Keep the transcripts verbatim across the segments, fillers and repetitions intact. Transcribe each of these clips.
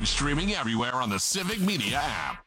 streaming everywhere on the Civic Media app.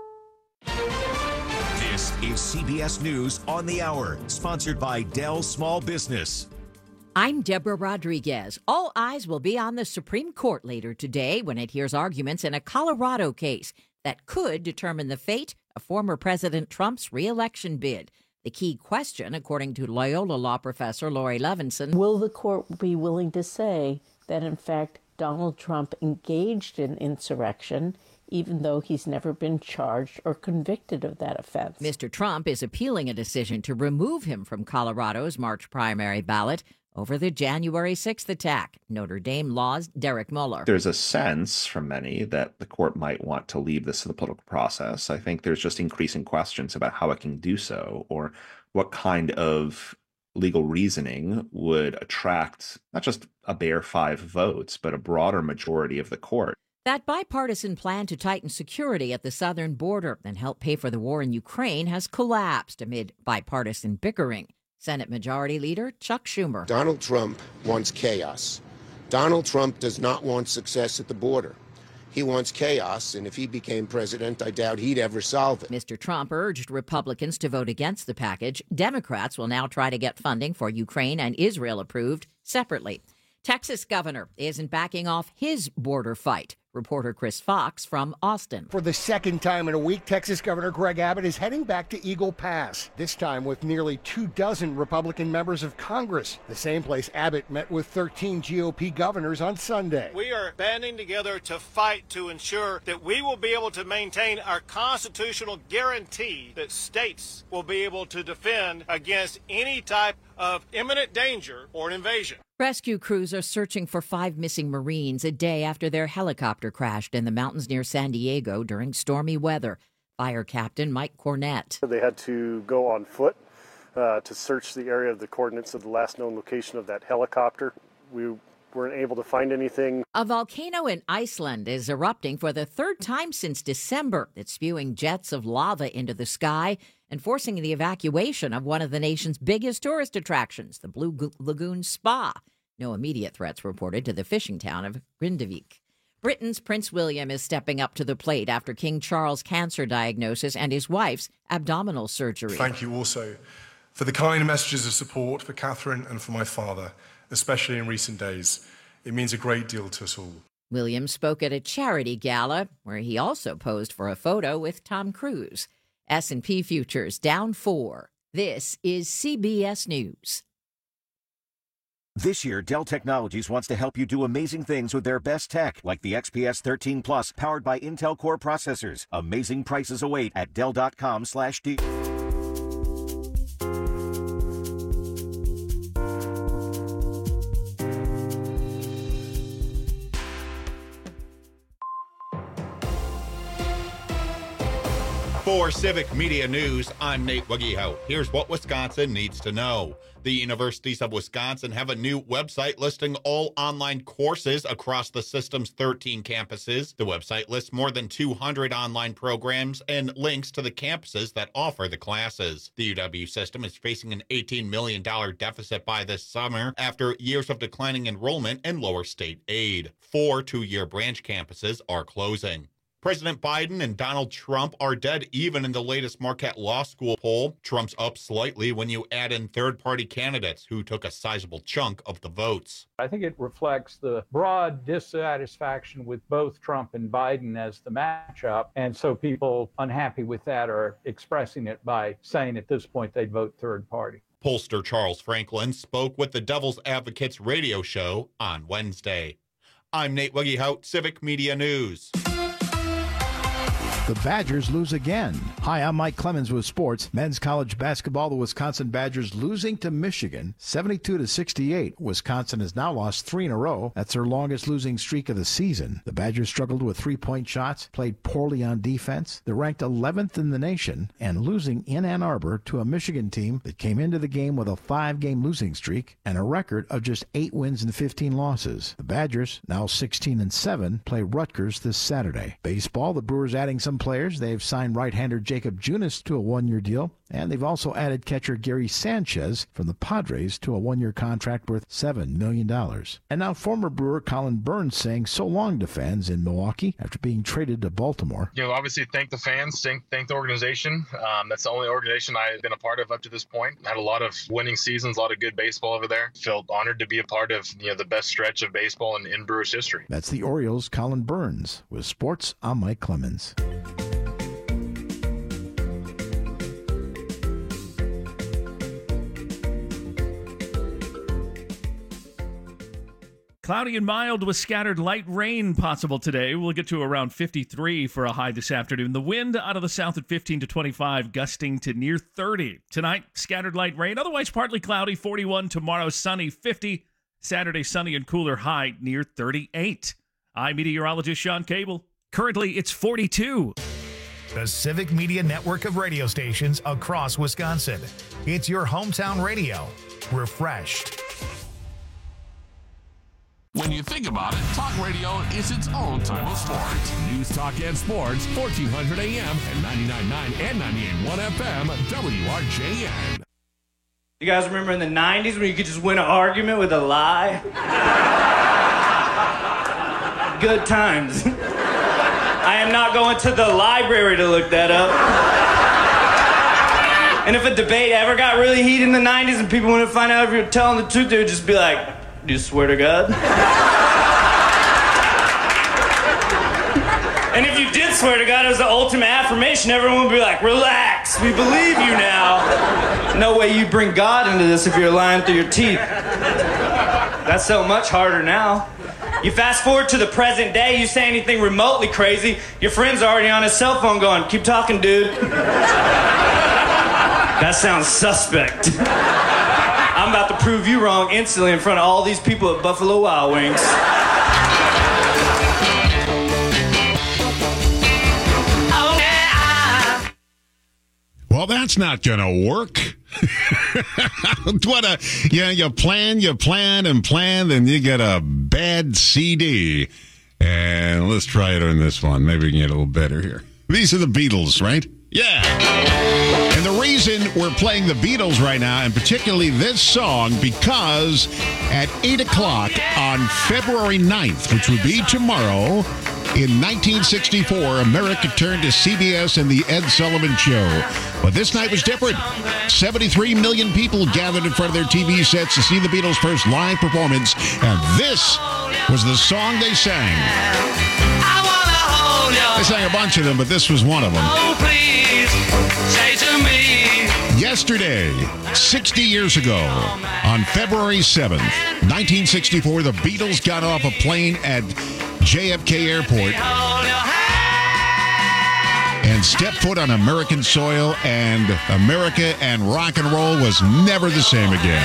This is C B S News on the Hour, sponsored by Dell Small Business. I'm Deborah Rodriguez. All eyes will be on the Supreme Court later today when it hears arguments in a Colorado case that could determine the fate of former President Trump's re-election bid. The key question, according to Loyola law professor Laurie Levinson, will the court be willing to say that, in fact, Donald Trump engaged in insurrection, even though he's never been charged or convicted of that offense? Mister Trump is appealing a decision to remove him from Colorado's March primary ballot over the January sixth attack. Notre Dame Law's Derek Muller. There's a sense from many that the court might want to leave this to the political process. I think there's just increasing questions about how it can do so, or what kind of legal reasoning would attract not just a bare five votes, but a broader majority of the court. That bipartisan plan to tighten security at the southern border and help pay for the war in Ukraine has collapsed amid bipartisan bickering. Senate Majority Leader Chuck Schumer. Donald Trump wants chaos. Donald Trump does not want success at the border. He wants chaos, and if he became president, I doubt he'd ever solve it. Mister Trump urged Republicans to vote against the package. Democrats will now try to get funding for Ukraine and Israel approved separately. Texas governor isn't backing off his border fight. Reporter Chris Fox from Austin. For the second time in a week, Texas Governor Greg Abbott is heading back to Eagle Pass, this time with nearly two dozen Republican members of Congress, the same place Abbott met with thirteen G O P governors on Sunday. We are banding together to fight to ensure that we will be able to maintain our constitutional guarantee that states will be able to defend against any type of imminent danger or an invasion. Rescue crews are searching for five missing Marines a day after their helicopter crashed in the mountains near San Diego during stormy weather. Fire Captain Mike Cornett. They had to go on foot uh, to search the area of the coordinates of the last known location of that helicopter. We weren't able to find anything. A volcano in Iceland is erupting for the third time since December. It's spewing jets of lava into the sky and forcing the evacuation of one of the nation's biggest tourist attractions, the Blue Lagoon Spa. No immediate threats reported to the fishing town of Grindavik. Britain's Prince William is stepping up to the plate after King Charles' cancer diagnosis and his wife's abdominal surgery. Thank you also for the kind messages of support for Catherine and for my father, especially in recent days. It means a great deal to us all. William spoke at a charity gala where he also posed for a photo with Tom Cruise. S and P futures down four. This is C B S News. This year, Dell Technologies wants to help you do amazing things with their best tech, like the X P S thirteen Plus, powered by Intel Core processors. Amazing prices await at Dell.com slash D. For Civic Media News, I'm Nate Wuggihout. Here's what Wisconsin needs to know. The universities of Wisconsin have a new website listing all online courses across the system's thirteen campuses. The website lists more than two hundred online programs and links to the campuses that offer the classes. The U W system is facing an eighteen million dollars deficit by this summer after years of declining enrollment and lower state aid. Four two-year branch campuses are closing. President Biden and Donald Trump are dead even in the latest Marquette Law School poll. Trump's up slightly when you add in third-party candidates who took a sizable chunk of the votes. I think it reflects the broad dissatisfaction with both Trump and Biden as the matchup. And so people unhappy with that are expressing it by saying at this point they'd vote third party. Pollster Charles Franklin spoke with the Devil's Advocates radio show on Wednesday. I'm Nate Wuggihout, Civic Media News. The Badgers lose again. Hi, I'm Mike Clemens with sports. Men's college basketball, the Wisconsin Badgers losing to Michigan, seventy-two to sixty-eight. Wisconsin has now lost three in a row. That's their longest losing streak of the season. The Badgers struggled with three-point shots, played poorly on defense. They're ranked eleventh in the nation and losing in Ann Arbor to a Michigan team that came into the game with a five-game losing streak and a record of just eight wins and fifteen losses. The Badgers, now sixteen and seven, play Rutgers this Saturday. Baseball, the Brewers adding some players. They've signed right-hander Jacob Junis to a one-year deal, and they've also added catcher Gary Sanchez from the Padres to a one-year contract worth seven million dollars. And now former Brewer Colin Burns saying so long to fans in Milwaukee after being traded to Baltimore. You know, obviously thank the fans, thank, thank the organization. Um, that's the only organization I've been a part of up to this point. Had a lot of winning seasons, a lot of good baseball over there. Felt honored to be a part of, you know, the best stretch of baseball in, in Brewers history. That's the Orioles' Colin Burns. With sports, I'm Mike Clemens. Cloudy and mild with scattered light rain possible today. We'll get to around fifty-three for a high this afternoon. The wind out of the south at fifteen to twenty-five, gusting to near thirty. Tonight, scattered light rain. Otherwise, partly cloudy, forty-one. Tomorrow, sunny, fifty. Saturday, sunny and cooler, high near thirty-eight. I'm meteorologist Sean Cable. Currently, it's forty-two. The Civic Media Network of radio stations across Wisconsin. It's your hometown radio. Refreshed. When you think about it, talk radio is its own type of sport. News, talk, and sports, fourteen hundred A M and ninety-nine point nine and ninety-eight point one F M, W R J N. You guys remember in the nineties when you could just win an argument with a lie? Good times. I am not going to the library to look that up. And if a debate ever got really heated in the nineties and people wanted to find out if you were telling the truth, they would just be like, do you swear to God? And if you did swear to God, it was the ultimate affirmation. Everyone would be like, relax, we believe you now. No way you bring God into this if you're lying through your teeth. That's so much harder now. You fast forward to the present day, you say anything remotely crazy, your friend's already on his cell phone going, keep talking, dude. That sounds suspect. I'm about to prove you wrong instantly in front of all these people at Buffalo Wild Wings. Well, that's not gonna work. What a, yeah, you plan, you plan and plan, then you get a bad C D. And let's try it on this one. Maybe we can get a little better here. These are the Beatles, right? Yeah. And the reason we're playing the Beatles right now, and particularly this song, because at eight o'clock on February ninth, which would be tomorrow, in nineteen sixty-four, America turned to C B S and The Ed Sullivan Show. But this night was different. seventy-three million people gathered in front of their T V sets to see the Beatles' first live performance, and this was the song they sang. They sang a bunch of them, but this was one of them. Oh, please, say to me. Yesterday, sixty years ago, on February seventh, nineteen sixty-four, the Beatles got off a plane at J F K Airport and stepped foot on American soil, and America and rock and roll was never the same again.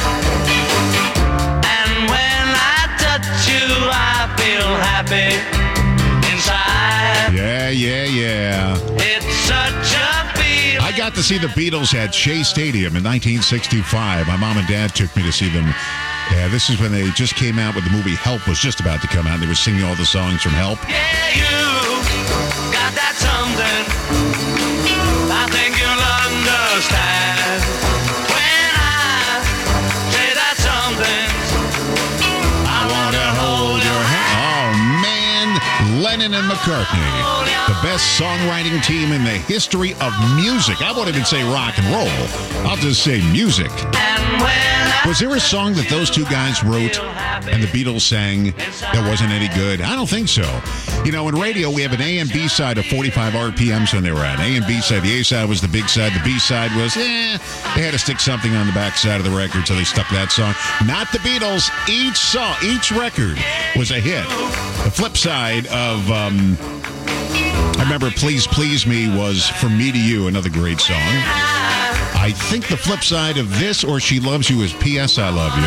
And when I touch you, I feel happy inside. Yeah, yeah, yeah. It's such a feeling. I got to see the Beatles at Shea Stadium in nineteen sixty-five. My mom and dad took me to see them. Yeah, this is when they just came out with the movie Help was just about to come out. They were singing all the songs from Help. Yeah, you got that something I think you'll understand. When I say that something, I want to hold your hand. Oh, man. Lennon and McCartney, the best songwriting team in the history of music. I won't even say rock and roll. I'll just say music. And when Was there a song that those two guys wrote and the Beatles sang that wasn't any good? I don't think so. You know, in radio, we have an A and B side of forty-five R P Ms when they were at. A and B side. The A side was the big side. The B side was, eh, they had to stick something on the back side of the record, so they stuck that song. Not the Beatles. Each song, each record was a hit. The flip side of, um, I remember Please Please Me was From Me to You, another great song. I think the flip side of this or She Loves You is P S I Love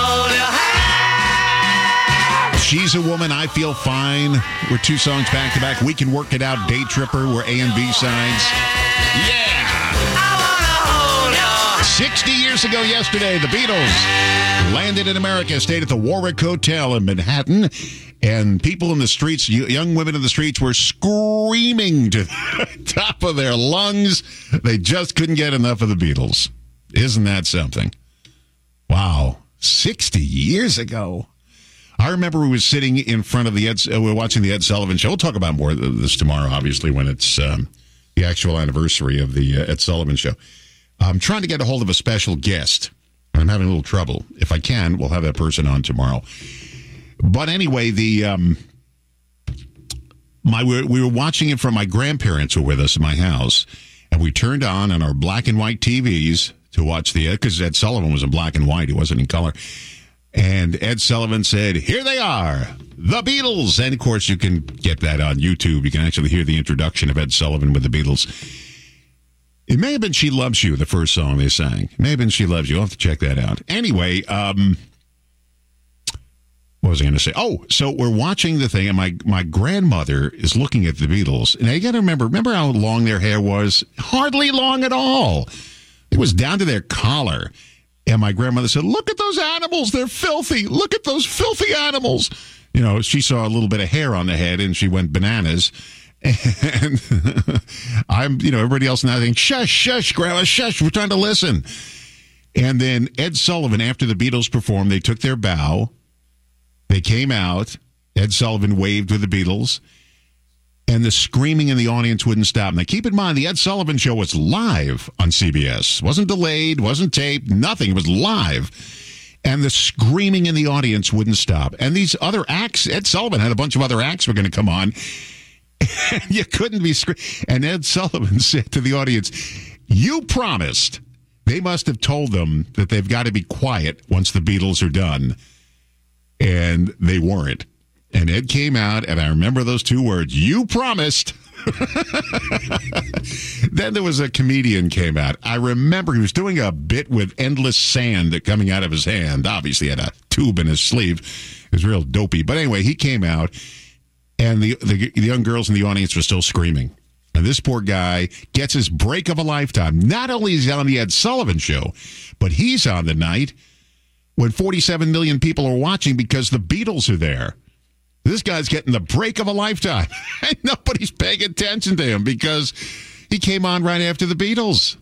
You. She's a Woman, I Feel Fine were two songs back to back. We Can Work It Out, Day Tripper were A and B sides. Yeah! sixty years ago yesterday, the Beatles landed in America, stayed at the Warwick Hotel in Manhattan, And people in the streets, young women in the streets, were screaming to the top of their lungs. They just couldn't get enough of the Beatles. Isn't that something? Wow. sixty years ago. I remember we were sitting in front of the Ed, uh, we were watching the Ed Sullivan Show. We'll talk about more of this tomorrow, obviously, when it's um, the actual anniversary of the uh, Ed Sullivan Show. I'm trying to get a hold of a special guest. I'm having a little trouble. If I can, we'll have that person on tomorrow. But anyway, the um, my we were, we were watching it from my grandparents who were with us in my house, and we turned on on our black and white T Vs to watch the because Ed Sullivan was in black and white; he wasn't in color. And Ed Sullivan said, "Here they are, the Beatles." And of course, you can get that on YouTube. You can actually hear the introduction of Ed Sullivan with the Beatles. It may have been "She Loves You," the first song they sang. It may have been "She Loves You." I'll have to check that out. Anyway, um. What was I going to say? Oh, so we're watching the thing, and my, my grandmother is looking at the Beatles. Now, you got to remember, remember how long their hair was? Hardly long at all. It was down to their collar. And my grandmother said, "Look at those animals. They're filthy. Look at those filthy animals." You know, she saw a little bit of hair on the head, and she went bananas. And I'm, you know, everybody else now thinking, "Shush, shush, Grandma, shush. We're trying to listen." And then Ed Sullivan, after the Beatles performed, they took their bow. They came out. Ed Sullivan waved with the Beatles. And the screaming in the audience wouldn't stop. Now, keep in mind, the Ed Sullivan Show was live on C B S. Wasn't delayed, wasn't taped, nothing. It was live. And the screaming in the audience wouldn't stop. And these other acts, Ed Sullivan had a bunch of other acts were going to come on. And you couldn't be screaming. And Ed Sullivan said to the audience, "You promised." They must have told them that they've got to be quiet once the Beatles are done. And they weren't. And Ed came out, and I remember those two words, "You promised." Then there was a comedian came out. I remember he was doing a bit with endless sand coming out of his hand. Obviously, he had a tube in his sleeve. It was real dopey. But anyway, he came out, and the, the, the young girls in the audience were still screaming. And this poor guy gets his break of a lifetime. Not only is he on the Ed Sullivan Show, but he's on the night when forty-seven million people are watching because the Beatles are there. This guy's getting the break of a lifetime. And nobody's paying attention to him because he came on right after the Beatles.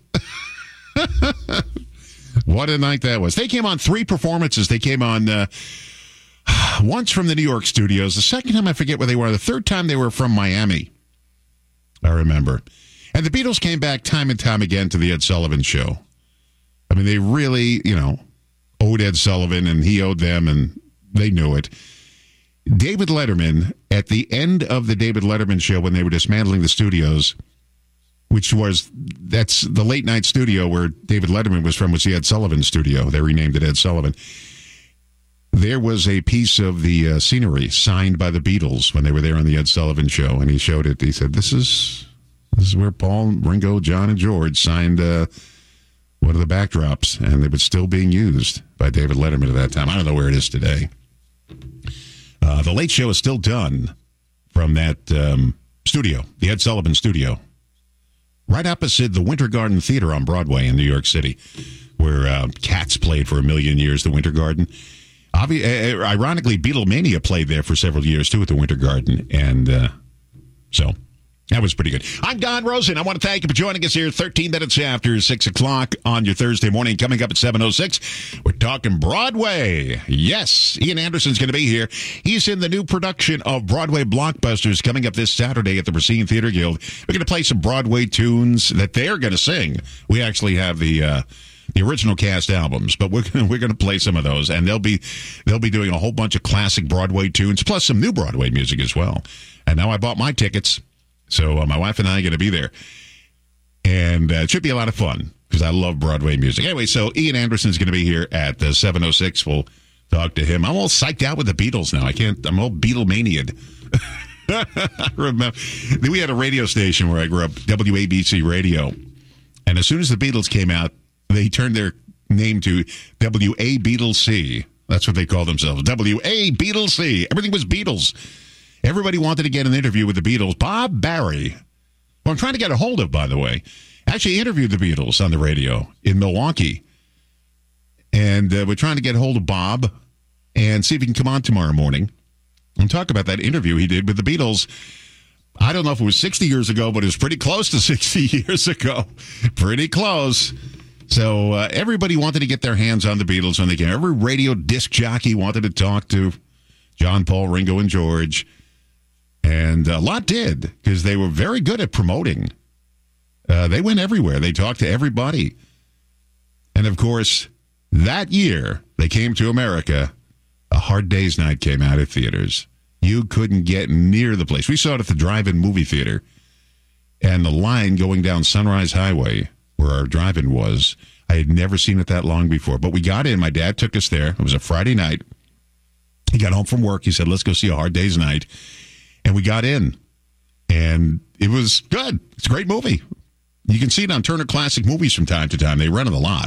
What a night that was. They came on three performances. They came on uh, once from the New York studios. The second time, I forget where they were. The third time, they were from Miami. I remember. And the Beatles came back time and time again to the Ed Sullivan Show. I mean, they really, you know, owed Ed Sullivan, and he owed them, and they knew it. David Letterman, at the end of the David Letterman Show, when they were dismantling the studios, which was, that's the late night studio where David Letterman was from, was the Ed Sullivan studio. They renamed it Ed Sullivan. There was a piece of the uh, scenery signed by the Beatles when they were there on the Ed Sullivan Show, and he showed it. He said, this is this is where Paul, Ringo, John, and George signed uh, one of the backdrops, and it was still being used by David Letterman at that time. I don't know where it is today. Uh, the Late Show is still done from that um, studio, the Ed Sullivan studio, right opposite the Winter Garden Theater on Broadway in New York City, where uh, Cats played for a million years, the Winter Garden. Obvi- uh, ironically, Beatlemania played there for several years, too, at the Winter Garden. And uh, so that was pretty good. I'm Don Rosen. I want to thank you for joining us here thirteen minutes after six o'clock on your Thursday morning. Coming up at seven oh six, we're talking Broadway. Yes, Ian Anderson's going to be here. He's in the new production of Broadway Blockbusters coming up this Saturday at the Racine Theater Guild. We're going to play some Broadway tunes that they're going to sing. We actually have the... Uh, The original cast albums, but we're gonna, we're going to play some of those, and they'll be they'll be doing a whole bunch of classic Broadway tunes, plus some new Broadway music as well. And now I bought my tickets, so uh, my wife and I are going to be there, and uh, it should be a lot of fun because I love Broadway music. Anyway, so Ian Anderson's going to be here at uh, seven oh six. We'll talk to him. I'm all psyched out with the Beatles now. I can't. I'm all Beatlemaniaed. I remember we had a radio station where I grew up, W A B C Radio, and as soon as the Beatles came out, they turned their name to W A Beatles C. That's what they call themselves. W A Beatles C. Everything was Beatles. Everybody wanted to get an interview with the Beatles. Bob Barry, who I'm trying to get a hold of, by the way, actually interviewed the Beatles on the radio in Milwaukee. And uh, we're trying to get a hold of Bob and see if he can come on tomorrow morning and talk about that interview he did with the Beatles. I don't know if it was sixty years ago, but it was pretty close to sixty years ago. Pretty close. So uh, everybody wanted to get their hands on the Beatles when they came. Every radio disc jockey wanted to talk to John, Paul, Ringo, and George. And a lot did, because they were very good at promoting. Uh, they went everywhere. They talked to everybody. And, of course, that year they came to America, A Hard Day's Night came out at theaters. You couldn't get near the place. We saw it at the drive-in movie theater. And the line going down Sunrise Highway, where our drive-in was, I had never seen it that long before. But we got in. My dad took us there. It was a Friday night. He got home from work. He said, let's go see A Hard Day's Night. And we got in. And it was good. It's a great movie. You can see it on Turner Classic Movies from time to time. They run it a lot.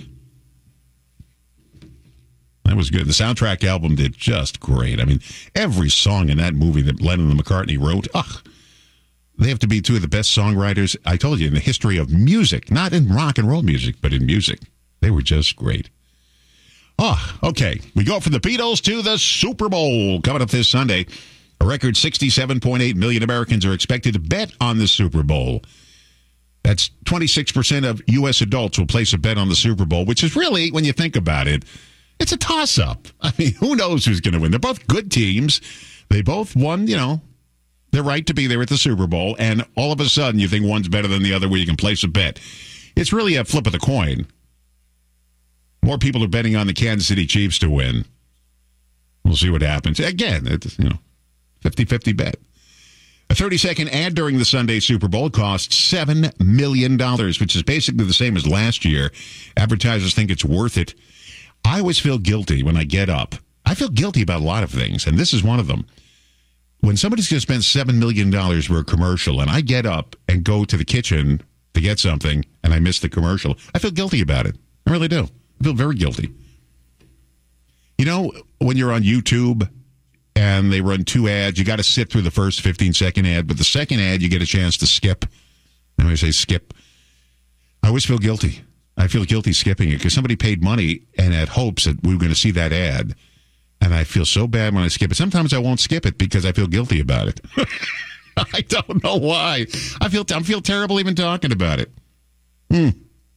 That was good. The soundtrack album did just great. I mean, every song in that movie that Lennon and McCartney wrote, ugh, they have to be two of the best songwriters, I told you, in the history of music. Not in rock and roll music, but in music. They were just great. Oh, okay. We go from the Beatles to the Super Bowl coming up this Sunday. A record sixty-seven point eight million Americans are expected to bet on the Super Bowl. That's twenty-six percent of U S adults will place a bet on the Super Bowl, which is really, when you think about it, it's a toss-up. I mean, who knows who's going to win? They're both good teams. They both won, you know, their right to be there at the Super Bowl, and all of a sudden you think one's better than the other where you can place a bet. It's really a flip of the coin. More people are betting on the Kansas City Chiefs to win. We'll see what happens. Again, it's, you know, fifty-fifty bet. A thirty-second ad during the Sunday Super Bowl costs seven million dollars, which is basically the same as last year. Advertisers think it's worth it. I always feel guilty when I get up. I feel guilty about a lot of things, and this is one of them. When somebody's going to spend seven million dollars for a commercial, and I get up and go to the kitchen to get something, and I miss the commercial, I feel guilty about it. I really do. I feel very guilty. You know, when you're on YouTube and they run two ads, you got to sit through the first fifteen-second ad, but the second ad, you get a chance to skip. And I say skip. I always feel guilty. I feel guilty skipping it because somebody paid money and had hopes that we were going to see that ad. And I feel so bad when I skip it. Sometimes I won't skip it because I feel guilty about it. I don't know why. I feel I feel terrible even talking about it. Hmm.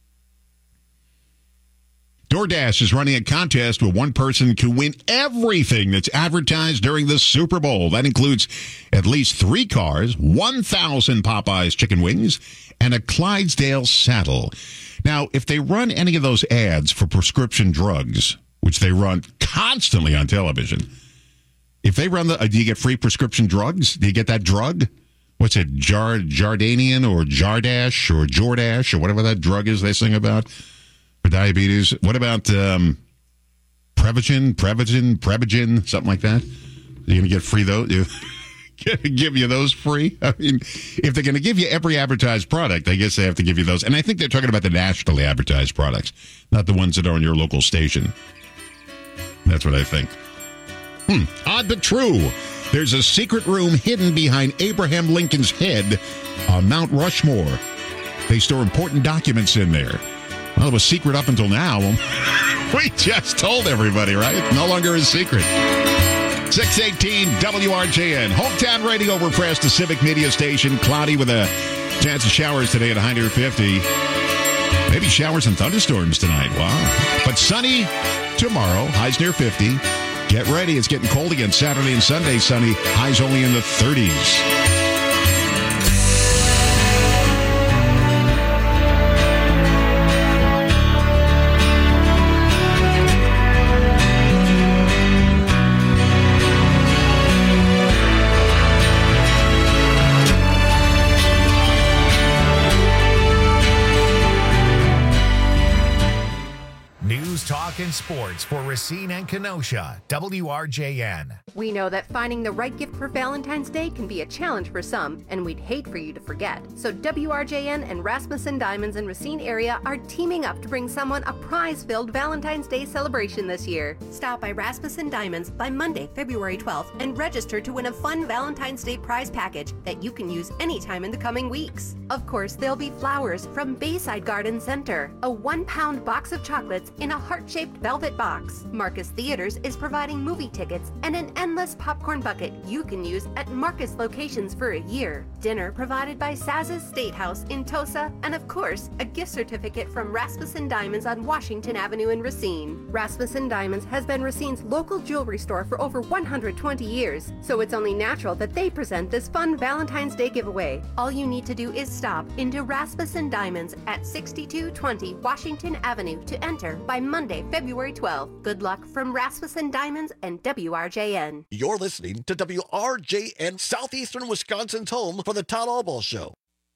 DoorDash is running a contest where one person can win everything that's advertised during the Super Bowl. That includes at least three cars, one thousand Popeyes chicken wings, and a Clydesdale saddle. Now, if they run any of those ads for prescription drugs, which they run constantly on television, if they run the, uh, do you get free prescription drugs? Do you get that drug? What's it, Jar, Jardanian or Jardash or Jordash or whatever that drug is they sing about for diabetes? What about um, Prevagen, Prevagen, Prevagen, something like that? You're going to get free those? Give you those free? I mean, if they're going to give you every advertised product, I guess they have to give you those. And I think they're talking about the nationally advertised products, not the ones that are on your local station. That's what I think. Hmm. Odd but true. There's a secret room hidden behind Abraham Lincoln's head on Mount Rushmore. They store important documents in there. Well, it was secret up until now. We just told everybody, right? No longer a secret. six eighteen W R J N. Hometown Radio refreshed the Civic Media Station. Cloudy with a chance of showers today at a high near fifty. Maybe showers and thunderstorms tonight. Wow. But sunny tomorrow. Highs near fifty. Get ready. It's getting cold again. Saturday and Sunday sunny. Highs only in the thirties. Talking sports for Racine and Kenosha, W R J N. We know that finding the right gift for Valentine's Day can be a challenge for some, and we'd hate for you to forget. So W R J N and Rasmussen Diamonds in Racine area are teaming up to bring someone a prize-filled Valentine's Day celebration this year. Stop by Rasmussen Diamonds by Monday, February twelfth, and register to win a fun Valentine's Day prize package that you can use anytime in the coming weeks. Of course, there'll be flowers from Bayside Garden Center, a one-pound box of chocolates in a heart-shaped shaped velvet box. Marcus Theaters is providing movie tickets and an endless popcorn bucket you can use at Marcus locations for a year. Dinner provided by Saz's Statehouse in Tosa, and of course, a gift certificate from Rasmussen Diamonds on Washington Avenue in Racine. Rasmussen Diamonds has been Racine's local jewelry store for over one hundred twenty years, so it's only natural that they present this fun Valentine's Day giveaway. All you need to do is stop into Rasmussen Diamonds at sixty-two twenty Washington Avenue to enter by Monday, February twelfth. Good luck from Rasmussen Diamonds and W R J N. You're listening to W R J N, Southeastern Wisconsin's home for the Todd Albaugh Show.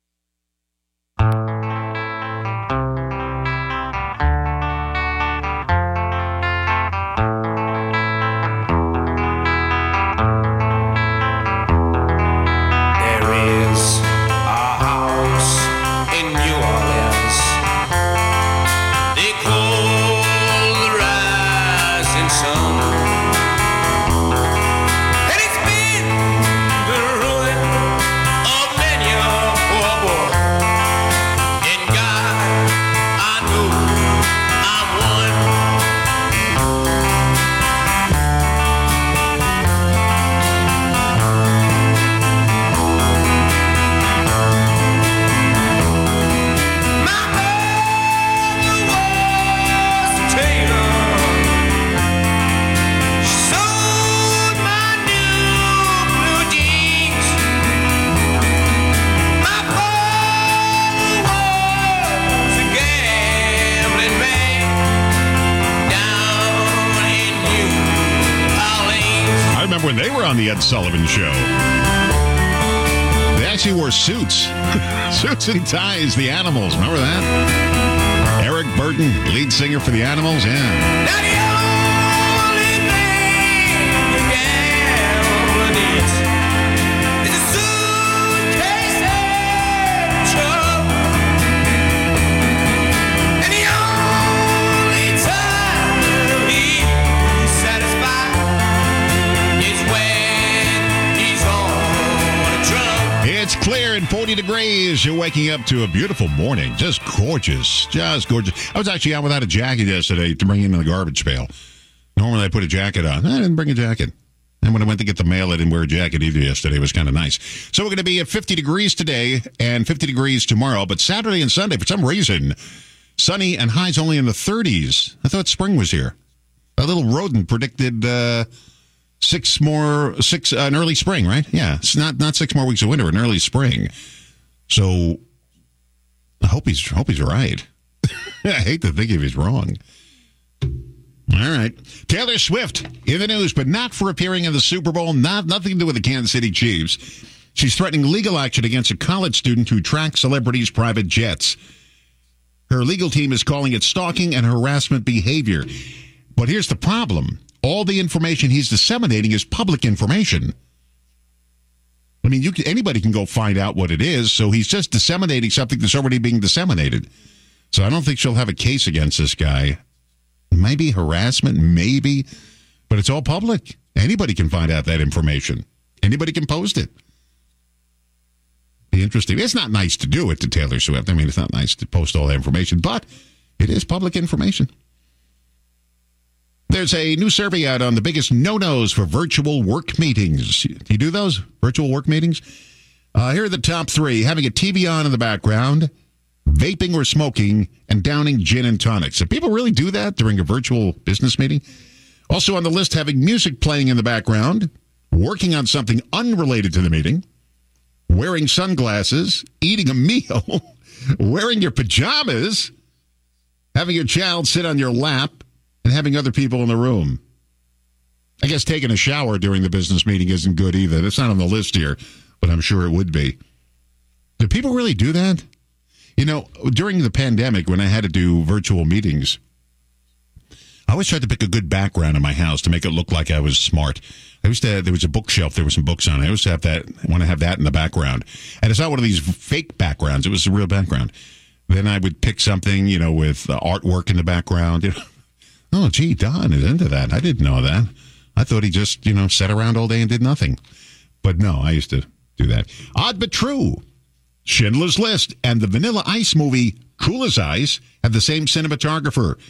When they were on the Ed Sullivan Show, they actually wore suits. Suits and ties, the Animals. Remember that? Eric Burton, lead singer for the Animals. Yeah. It's clear and forty degrees. You're waking up to a beautiful morning. Just gorgeous. Just gorgeous. I was actually out without a jacket yesterday to bring in the garbage pail. Normally I put a jacket on. I didn't bring a jacket. And when I went to get the mail, I didn't wear a jacket either yesterday. It was kind of nice. So we're going to be at fifty degrees today and fifty degrees tomorrow. But Saturday and Sunday, for some reason, sunny and highs only in the thirties. I thought spring was here. A little rodent predicted... Uh, Six more, six, uh, an early spring, right? Yeah, it's not not six more weeks of winter, an early spring. So I hope he's hope he's right. I hate to think if he's wrong. All right, Taylor Swift in the news, but not for appearing in the Super Bowl. Not nothing to do with the Kansas City Chiefs. She's threatening legal action against a college student who tracks celebrities' private jets. Her legal team is calling it stalking and harassment behavior. But here's the problem. All the information he's disseminating is public information. I mean, you can, anybody can go find out what it is, so he's just disseminating something that's already being disseminated. So I don't think she'll have a case against this guy. Maybe harassment, maybe, but it's all public. Anybody can find out that information. Anybody can post it. Be interesting. It's not nice to do it to Taylor Swift. I mean, it's not nice to post all that information, but it is public information. There's a new survey out on the biggest no-nos for virtual work meetings. Do you do those, virtual work meetings? Uh, here are the top three. Having a T V on in the background, vaping or smoking, and downing gin and tonics. Do people really do that during a virtual business meeting? Also on the list, having music playing in the background, working on something unrelated to the meeting, wearing sunglasses, eating a meal, wearing your pajamas, having your child sit on your lap, and having other people in the room. I guess taking a shower during the business meeting isn't good either. That's not on the list here, but I'm sure it would be. Do people really do that? You know, during the pandemic, when I had to do virtual meetings, I always tried to pick a good background in my house to make it look like I was smart. I used to have, there was a bookshelf, there were some books on it. I used to have that, I want to have that in the background. And it's not one of these fake backgrounds. It was a real background. Then I would pick something, you know, with uh, artwork in the background, you know. Oh, gee, Don is into that. I didn't know that. I thought he just, you know, sat around all day and did nothing. But no, I used to do that. Odd but true. Schindler's List and the Vanilla Ice movie Cool as Ice have the same cinematographer.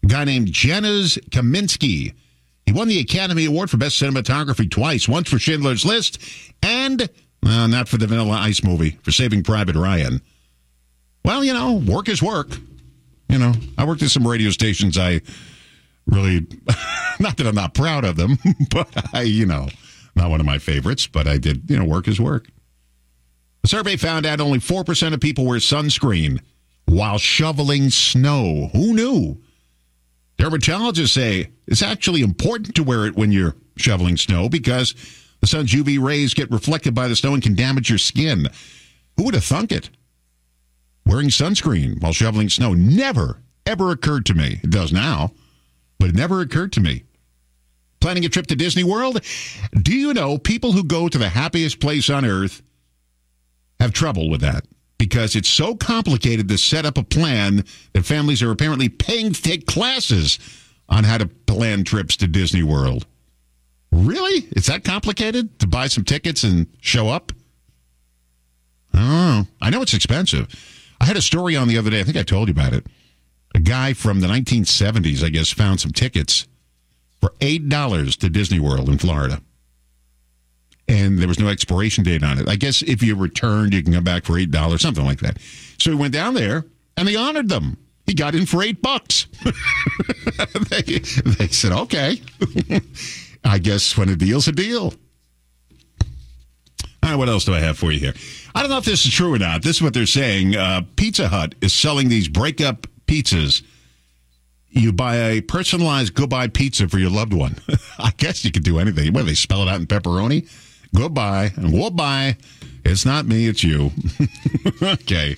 A guy named Janusz Kaminski. He won the Academy Award for Best Cinematography twice, once for Schindler's List and, well, not for the Vanilla Ice movie, for Saving Private Ryan. Well, you know, work is work. You know, I worked at some radio stations I really, not that I'm not proud of them, but I, you know, not one of my favorites, but I did, you know, work is work. The survey found out only four percent of people wear sunscreen while shoveling snow. Who knew? Dermatologists say it's actually important to wear it when you're shoveling snow because the sun's U V rays get reflected by the snow and can damage your skin. Who would have thunk it? Wearing sunscreen while shoveling snow never, ever occurred to me. It does now, but it never occurred to me. Planning a trip to Disney World? Do you know people who go to the happiest place on earth have trouble with that? Because it's so complicated to set up a plan that families are apparently paying to take classes on how to plan trips to Disney World. Really? It's that complicated to buy some tickets and show up? I don't know. I know it's expensive. I had a story on the other day. I think I told you about it. A guy from the nineteen seventies, I guess, found some tickets for eight dollars to Disney World in Florida. And there was no expiration date on it. I guess if you returned, you can come back for eight dollars, something like that. So he went down there, and they honored them. He got in for eight bucks. they, they said, okay. I guess when a deal's a deal. All right, what else do I have for you here? I don't know if this is true or not. This is what they're saying. Uh, Pizza Hut is selling these breakup pizzas. You buy a personalized goodbye pizza for your loved one. I guess you could do anything. What, they spell it out in pepperoni? Goodbye and goodbye. It's not me, it's you. Okay.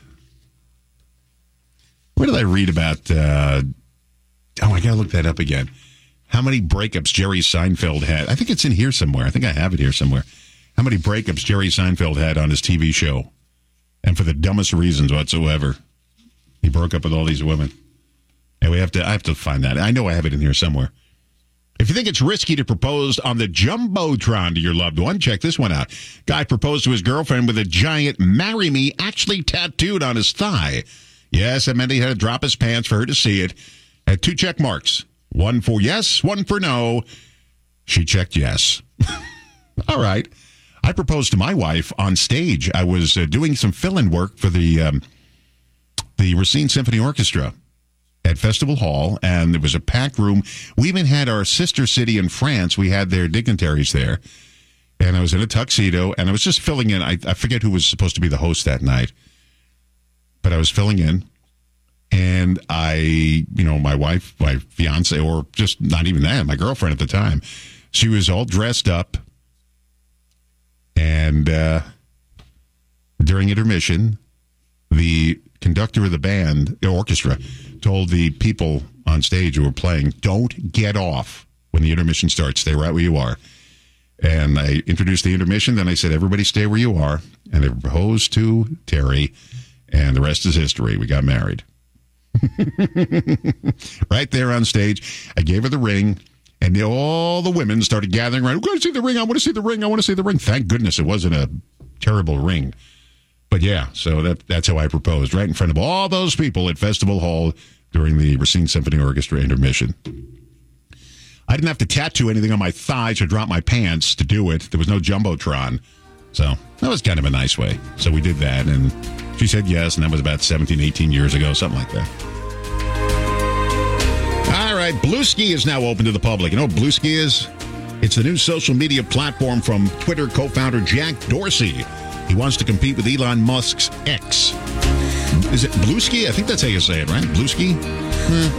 Where did I read about? Uh, oh, I got to look that up again. How many breakups Jerry Seinfeld had? I think it's in here somewhere. I think I have it here somewhere. How many breakups Jerry Seinfeld had on his T V show. And for the dumbest reasons whatsoever. He broke up with all these women. And we have to, I have to find that. I know I have it in here somewhere. If you think it's risky to propose on the Jumbotron to your loved one, check this one out. Guy proposed to his girlfriend with a giant "Marry Me" actually tattooed on his thigh. Yes, that meant he had to drop his pants for her to see it. Had two check marks. One for yes, one for no. She checked yes. All right. I proposed to my wife on stage. I was uh, doing some fill-in work for the um, the Racine Symphony Orchestra at Festival Hall, and it was a packed room. We even had our sister city in France. We had their dignitaries there, and I was in a tuxedo, and I was just filling in. I, I forget who was supposed to be the host that night, but I was filling in, and I, you know, my wife, my fiance, or just not even that, my girlfriend at the time, she was all dressed up, and uh, during intermission, the conductor of the band, the orchestra, told the people on stage who were playing, don't get off when the intermission starts. Stay right where you are. And I introduced the intermission. Then I said, everybody stay where you are. And they proposed to Terry. And the rest is history. We got married. Right there on stage. I gave her the ring. And all the women started gathering around. I want to see the ring. I want to see the ring. I want to see the ring. Thank goodness it wasn't a terrible ring. But yeah, so that that's how I proposed, right in front of all those people at Festival Hall during the Racine Symphony Orchestra intermission. I didn't have to tattoo anything on my thighs or drop my pants to do it. There was no Jumbotron. So that was kind of a nice way. So we did that, and she said yes, and that was about seventeen, eighteen years ago, something like that. All right, Bluesky is now open to the public. You know what Bluesky is? It's the new social media platform from Twitter co-founder Jack Dorsey. He wants to compete with Elon Musk's X. Is it Bluesky? I think that's how you say it, right? Bluesky? Hmm.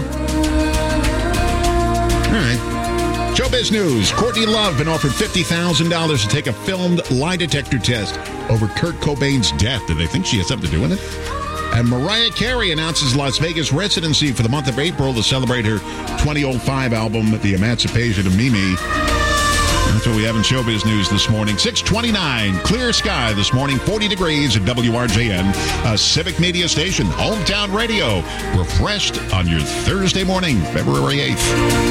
All right. Showbiz News. Courtney Love been offered fifty thousand dollars to take a filmed lie detector test over Kurt Cobain's death. Do they think she has something to do with it? And Mariah Carey announces Las Vegas residency for the month of April to celebrate her twenty oh five album, The Emancipation of Mimi. That's what we have in Showbiz News this morning. six twenty-nine, clear sky this morning, forty degrees at W R J N, a Civic Media Station, Hometown Radio, refreshed on your Thursday morning, February eighth.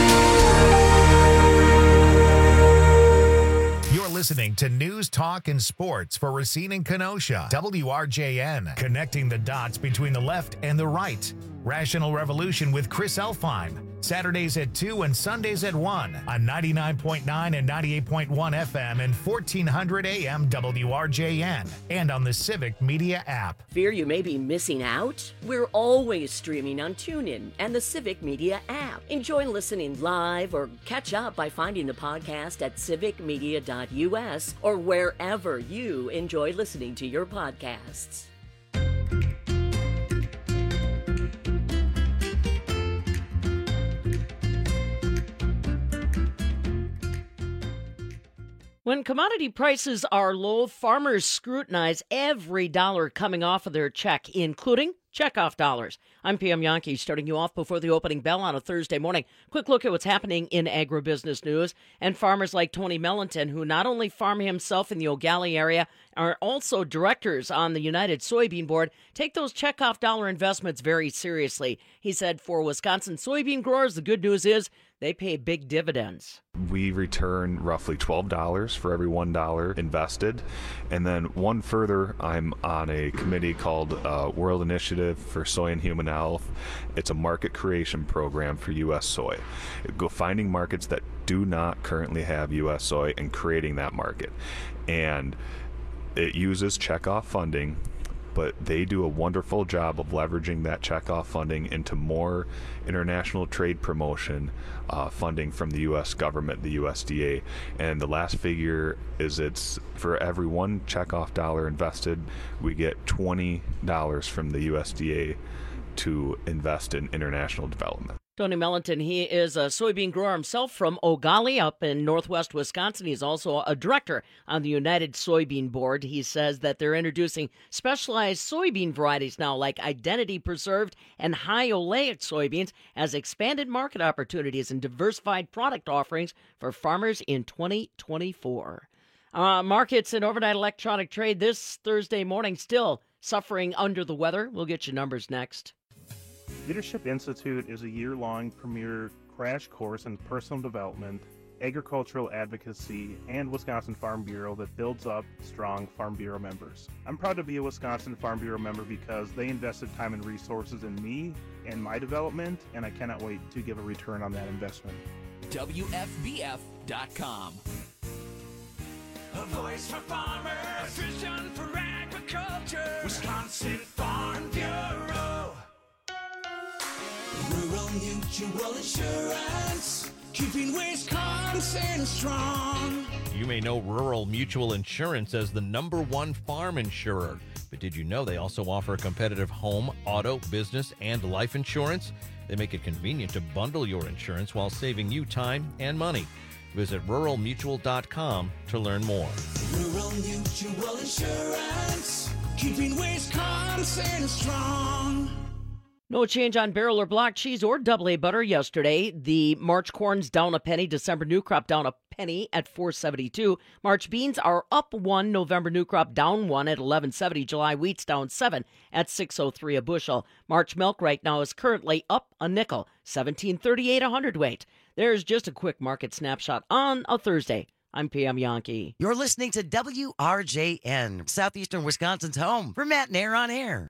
You're listening to News, Talk, and Sports for Racine and Kenosha. W R J N, connecting the dots between the left and the right. Rational Revolution with Chris Elfheim, Saturdays at two and Sundays at one on ninety-nine point nine and ninety-eight point one F M and fourteen hundred A M W R J N, and on the Civic Media app. Fear you may be missing out? We're always streaming on TuneIn and the Civic Media app. Enjoy listening live or catch up by finding the podcast at civic media dot U S or wherever you enjoy listening to your podcasts. When commodity prices are low, farmers scrutinize every dollar coming off of their check, including checkoff dollars. I'm P M Yankee, starting you off before the opening bell on a Thursday morning. Quick look at what's happening in agribusiness news. And farmers like Tony Mellonton, who not only farm himself in the Ogali area, are also directors on the United Soybean Board, take those checkoff dollar investments very seriously. He said for Wisconsin soybean growers, the good news is they pay big dividends. We return roughly twelve dollars for every one dollar invested. And then one further, I'm on a committee called uh, World Initiative for Soy and Human Health. It's a market creation program for U S soy. Go finding markets that do not currently have U S soy and creating that market. And it uses checkoff funding, but they do a wonderful job of leveraging that checkoff funding into more international trade promotion uh, funding from the U S government, the U S D A. And the last figure is it's for every one checkoff dollar invested, we get twenty dollars from the U S D A to invest in international development. Tony Mellonton, he is a soybean grower himself from Ogali up in northwest Wisconsin. He's also a director on the United Soybean Board. He says that they're introducing specialized soybean varieties now, like identity preserved and high oleic soybeans, as expanded market opportunities and diversified product offerings for farmers in twenty twenty-four. Uh, markets and overnight electronic trade this Thursday morning still suffering under the weather. We'll get you numbers next. Leadership Institute is a year-long premier crash course in personal development, agricultural advocacy, and Wisconsin Farm Bureau that builds up strong Farm Bureau members. I'm proud to be a Wisconsin Farm Bureau member because they invested time and resources in me and my development, and I cannot wait to give a return on that investment. W F B F dot com. A voice for farmers, a vision for agriculture, Wisconsin Farm Bureau. Rural Mutual Insurance, keeping Wisconsin strong. You may know Rural Mutual Insurance as the number one farm insurer, but did you know they also offer competitive home, auto, business, and life insurance? They make it convenient to bundle your insurance while saving you time and money. Visit rural mutual dot com to learn more. Rural Mutual Insurance, keeping Wisconsin strong. No change on barrel or block cheese or double A butter yesterday. The March corn's down a penny. December new crop down a penny at four seventy-two. March beans are up one. November new crop down one at eleven seventy. July wheat's down seven at six oh three a bushel. March milk right now is currently up a nickel, seventeen thirty-eight a hundredweight. There's just a quick market snapshot on a Thursday. I'm P M Yankee. You're listening to W R J N, Southeastern Wisconsin's home for Matt and Air on Air.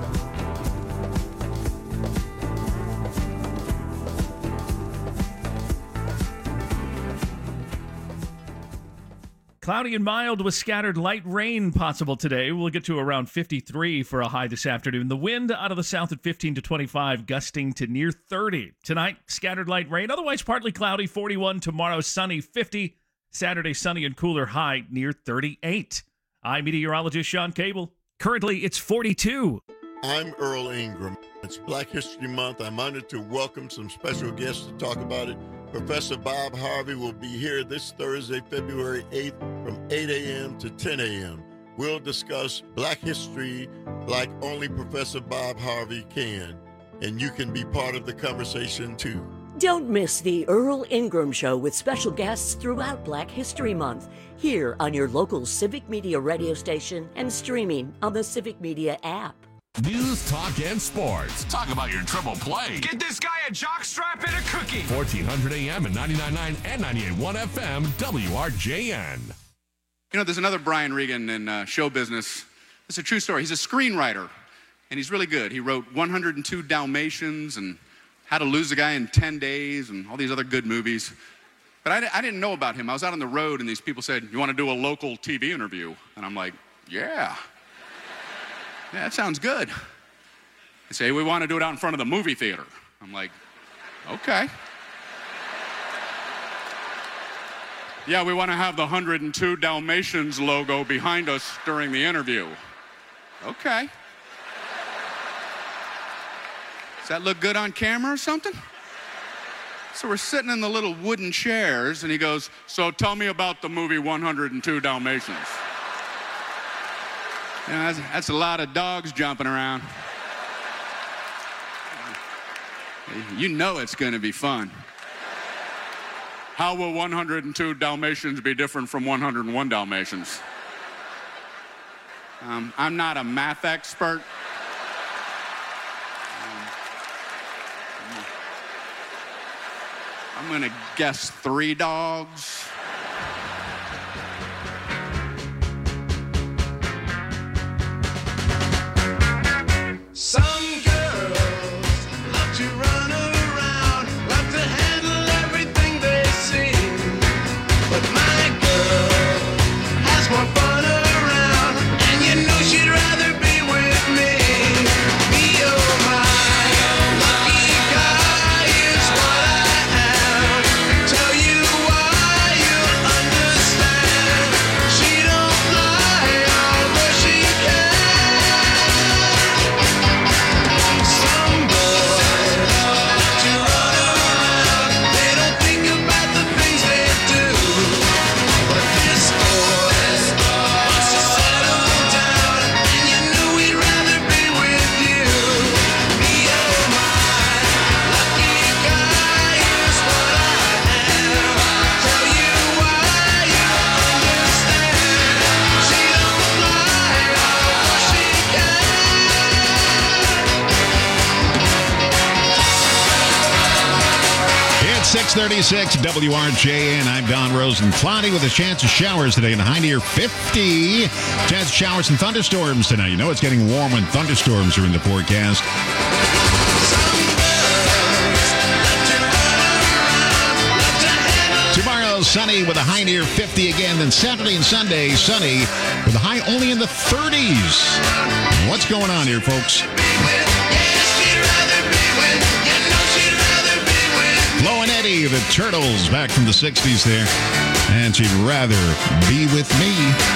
Cloudy and mild with scattered light rain possible today. We'll get to around fifty-three for a high this afternoon. The wind out of the south at fifteen to twenty-five, gusting to near thirty. Tonight, scattered light rain. Otherwise, partly cloudy, forty-one. Tomorrow, sunny, fifty. Saturday, sunny and cooler, high near thirty-eight. I'm meteorologist Sean Cable. Currently, it's forty-two. I'm Earl Ingram. It's Black History Month. I'm honored to welcome some special guests to talk about it. Professor Bob Harvey will be here this Thursday, February eighth, from eight a.m. to ten a.m. We'll discuss Black history like only Professor Bob Harvey can, and you can be part of the conversation too. Don't miss the Earl Ingram Show with special guests throughout Black History Month, here on your local Civic Media radio station and streaming on the Civic Media app. News, talk, and sports. Talk about your triple play. Get this guy a jockstrap and a cookie. fourteen hundred A M and ninety-nine point nine and ninety-eight point one F M, W R J N. You know, there's another Brian Regan in uh, show business. It's a true story. He's a screenwriter. and he's really good. He wrote one hundred two Dalmatians and How to Lose a Guy in ten days and all these other good movies. But I, I didn't know about him. I was out on the road, and these people said, you want to do a local T V interview? And I'm like, yeah. Yeah, that sounds good. They say, we want to do it out in front of the movie theater. I'm like, okay. Yeah, we want to have the one hundred two Dalmatians logo behind us during the interview. Okay. Does that look good on camera or something? So we're sitting in the little wooden chairs, and he goes, so tell me about the movie one hundred two Dalmatians. You know, that's, that's a lot of dogs jumping around. You know it's going to be fun. How will one hundred two Dalmatians be different from one hundred one Dalmatians? Um, I'm not a math expert. Um, I'm going to guess three dogs. Some girls love to run around, love to handle everything they see. But my girl has more fun around, and you know she'd rather be with me. Me, oh my, lucky guy is what I am. Tell you why, you'll understand. She don't lie, although she can. Some boys love to run around, they don't think about the things they do. But this boy wants to settle down, and you know he'd rather be with you. Me, oh my, lucky guy is what I am. Tell you why, you'll understand. She don't lie, although she can. It's six thirty-six W R J N. I'm Don Rosen. Cloudy with a chance of showers today and a high near fifty. Chance of showers and thunderstorms tonight. You know it's getting warm when thunderstorms are in the forecast. Tomorrow, sunny with a high near fifty again. Then Saturday and Sunday, sunny with a high only in the thirties. What's going on here, folks? Flo and Eddie, the Turtles, back from the sixties there. And she'd rather be with me.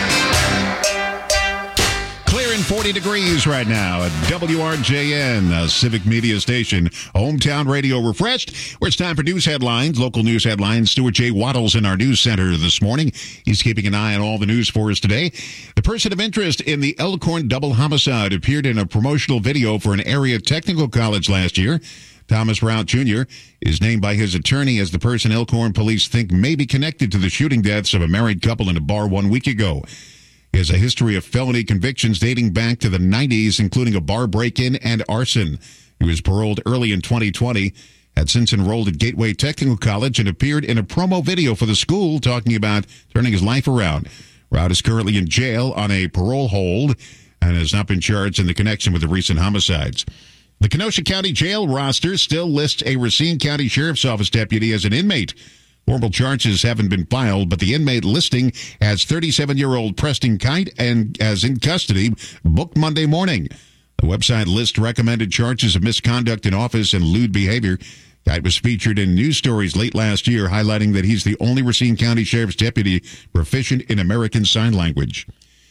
Clear and forty degrees right now at W R J N, a Civic Media Station. Hometown Radio refreshed, where it's time for news headlines, local news headlines. Stuart J. Waddles in our news center this morning. He's keeping an eye on all the news for us today. The person of interest in the Elkhorn double homicide appeared in a promotional video for an area technical college last year. Thomas Rout Junior is named by his attorney as the person Elkhorn police think may be connected to the shooting deaths of a married couple in a bar one week ago. He has a history of felony convictions dating back to the nineties, including a bar break-in and arson. He was paroled early in twenty twenty, had since enrolled at Gateway Technical College, and appeared in a promo video for the school talking about turning his life around. Rout is currently in jail on a parole hold and has not been charged in the connection with the recent homicides. The Kenosha County Jail roster still lists a Racine County Sheriff's Office deputy as an inmate. Formal charges haven't been filed, but the inmate listing has thirty-seven-year-old Preston Kite and as in custody, booked Monday morning. The website lists recommended charges of misconduct in office and lewd behavior. Kite was featured in news stories late last year, highlighting that he's the only Racine County Sheriff's deputy proficient in American Sign Language.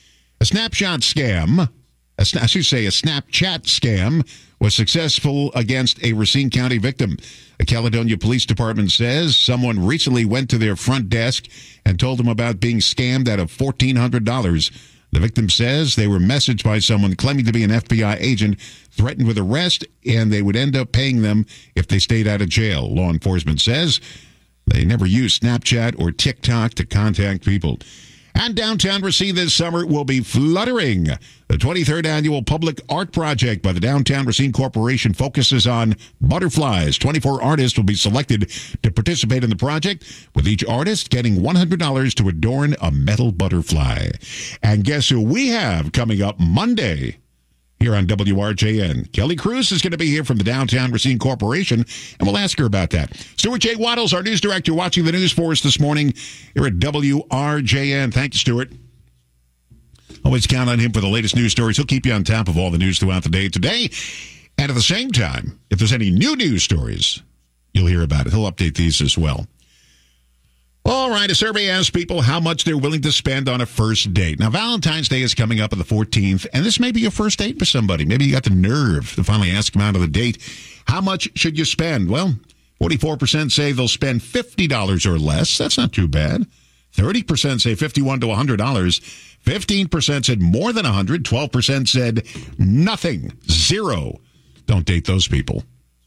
A snapshot scam, a, I should say a Snapchat scam, was successful against a Racine County victim. The Caledonia Police Department says someone recently went to their front desk and told them about being scammed out of fourteen hundred dollars. The victim says they were messaged by someone claiming to be an F B I agent, threatened with arrest, and they would end up paying them if they stayed out of jail. Law enforcement says they never used Snapchat or TikTok to contact people. And downtown Racine this summer will be fluttering. The twenty-third annual Public Art Project by the Downtown Racine Corporation focuses on butterflies. twenty-four artists will be selected to participate in the project, with each artist getting one hundred dollars to adorn a metal butterfly. And guess who we have coming up Monday? here on W R J N. Kelly Cruz is going to be here from the Downtown Racine Corporation, and we'll ask her about that. Stuart J. Waddles, our news director, watching the news for us this morning here at W R J N. Thank you, Stuart. Always count on him for the latest news stories. He'll keep you on top of all the news throughout the day today. And at the same time, if there's any new news stories, you'll hear about it. He'll update these as well. All right, a survey asks people how much they're willing to spend on a first date. Now, Valentine's Day is coming up on the fourteenth, and this may be your first date with somebody. Maybe you got the nerve to finally ask them out on the date. How much should you spend? Well, forty-four percent say they'll spend fifty dollars or less. That's not too bad. thirty percent say fifty-one to one hundred dollars. fifteen percent said more than one hundred dollars. twelve percent said nothing, zero. Don't date those people.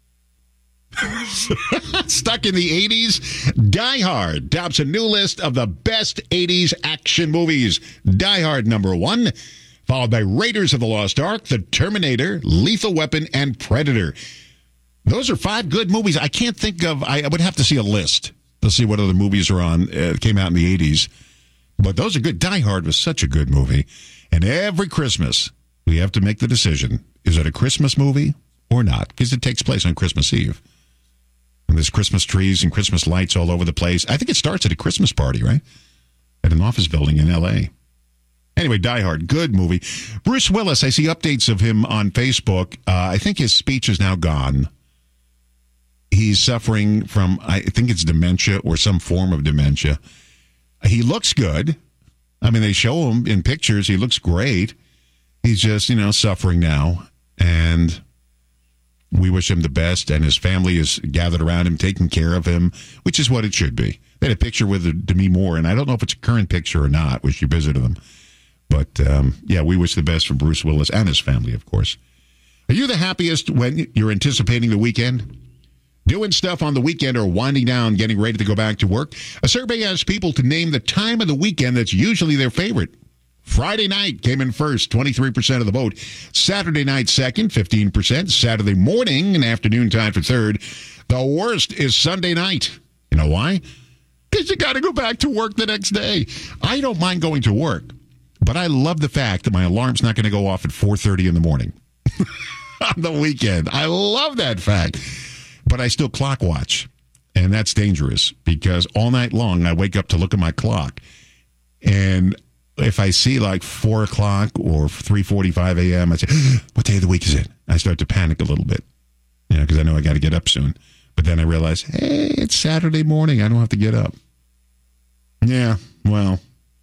Stuck in the eighties, Die Hard tops a new list of the best eighties action movies. Die Hard number one, followed by Raiders of the Lost Ark, The Terminator, Lethal Weapon, and Predator. Those are five good movies. I can't think of, I would have to see a list to see what other movies are on. It came out in the eighties. But those are good. Die Hard was such a good movie. And every Christmas, we have to make the decision, is it a Christmas movie or not? Because it takes place on Christmas Eve. And there's Christmas trees and Christmas lights all over the place. I think it starts at a Christmas party, right? At an office building in L A. Anyway, Die Hard, good movie. Bruce Willis, I see updates of him on Facebook. Uh, I think his speech is now gone. He's suffering from, I think it's dementia or some form of dementia. He looks good. I mean, they show him in pictures. He looks great. He's just, you know, suffering now. And we wish him the best, and his family is gathered around him, taking care of him, which is what it should be. They had a picture with Demi Moore, and I don't know if it's a current picture or not, where she visited him. But, um, yeah, we wish the best for Bruce Willis and his family, of course. Are you the happiest when you're anticipating the weekend? Doing stuff on the weekend or winding down, getting ready to go back to work? A survey asks people to name the time of the weekend that's usually their favorite. Friday night came in first, twenty-three percent of the vote. Saturday night second, fifteen percent. Saturday morning and afternoon time for third. The worst is Sunday night. You know why? Because you got to go back to work the next day. I don't mind going to work, but I love the fact that my alarm's not going to go off at four thirty in the morning on the weekend. I love that fact. But I still clock watch, and that's dangerous because all night long I wake up to look at my clock, and if I see like four o'clock or three forty-five a.m., I say, what day of the week is it? I start to panic a little bit, you know, because I know I got to get up soon. But then I realize, hey, it's Saturday morning. I don't have to get up. Yeah, well,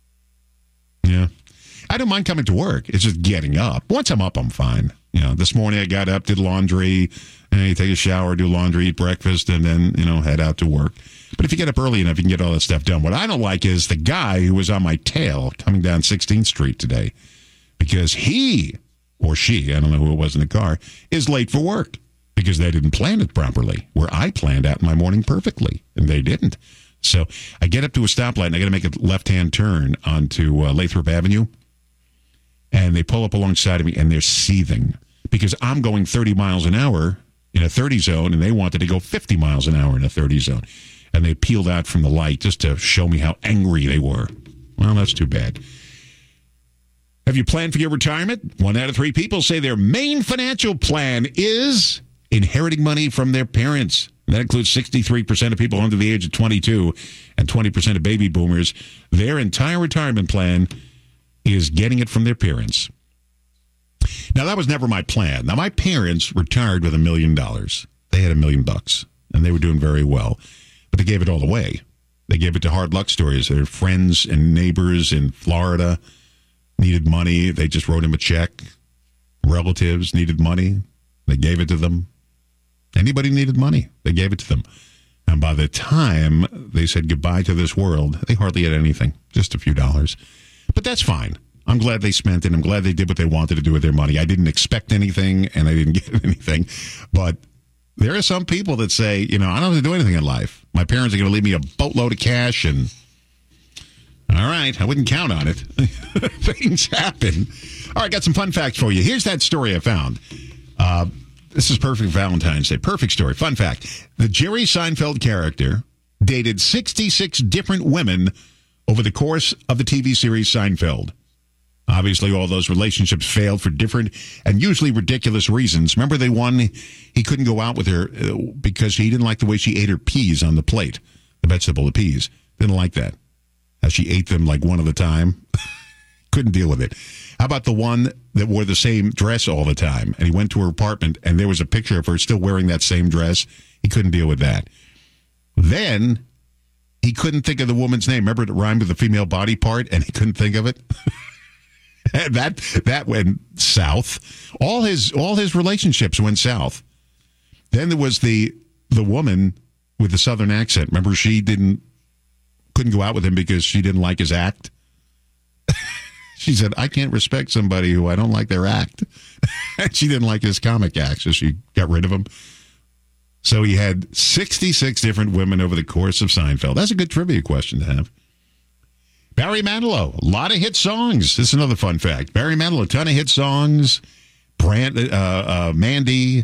yeah. I don't mind coming to work. It's just getting up. Once I'm up, I'm fine. You know, this morning I got up, did laundry, and you take a shower, do laundry, eat breakfast, and then, you know, head out to work. But if you get up early enough, you can get all that stuff done. What I don't like is the guy who was on my tail coming down sixteenth Street today because he or she, I don't know who it was in the car, is late for work because they didn't plan it properly, where I planned out my morning perfectly, and they didn't. So I get up to a stoplight, and I got to make a left-hand turn onto uh, Lathrop Avenue, and they pull up alongside of me, and they're seething because I'm going thirty miles an hour in a thirty zone, and they wanted to go fifty miles an hour in a thirty zone. And they peeled out from the light just to show me how angry they were. Well, that's too bad. Have you planned for your retirement? One out of three people say their main financial plan is inheriting money from their parents. And that includes sixty-three percent of people under the age of twenty-two and twenty percent of baby boomers. Their entire retirement plan is getting it from their parents. Now, that was never my plan. Now, my parents retired with a million dollars. They had a million bucks, and they were doing very well. But they gave it all away. They gave it to hard luck stories. Their friends and neighbors in Florida needed money. They just wrote him a check. Relatives needed money. They gave it to them. Anybody needed money. They gave it to them. And by the time they said goodbye to this world, they hardly had anything, just a few dollars. But that's fine. I'm glad they spent it. I'm glad they did what they wanted to do with their money. I didn't expect anything, and I didn't get anything. But there are some people that say, you know, I don't have to do anything in life. My parents are going to leave me a boatload of cash, and all right, I wouldn't count on it. Things happen. All right, got some fun facts for you. Here's that story I found. Uh, this is perfect Valentine's Day. Perfect story. Fun fact. The Jerry Seinfeld character dated sixty-six different women over the course of the T V series Seinfeld. Obviously, all those relationships failed for different and usually ridiculous reasons. Remember, they won. He couldn't go out with her because he didn't like the way she ate her peas on the plate, the vegetable, the peas. Didn't like that. How she ate them like one at a time. Couldn't deal with it. How about the one that wore the same dress all the time? And he went to her apartment, and there was a picture of her still wearing that same dress. He couldn't deal with that. Then he couldn't think of the woman's name. Remember, it rhymed with the female body part, and he couldn't think of it? that that went south. All his all his relationships went south. Then there was the the woman with the southern accent. Remember, she didn't couldn't go out with him because she didn't like his act. She said, I can't respect somebody who I don't like their act. She didn't like his comic act, so she got rid of him. So he had sixty-six different women over the course of Seinfeld. That's a good trivia question to have. Barry Manilow, a lot of hit songs. This is another fun fact. Barry Manilow, a ton of hit songs. Brand, uh, uh, Mandy,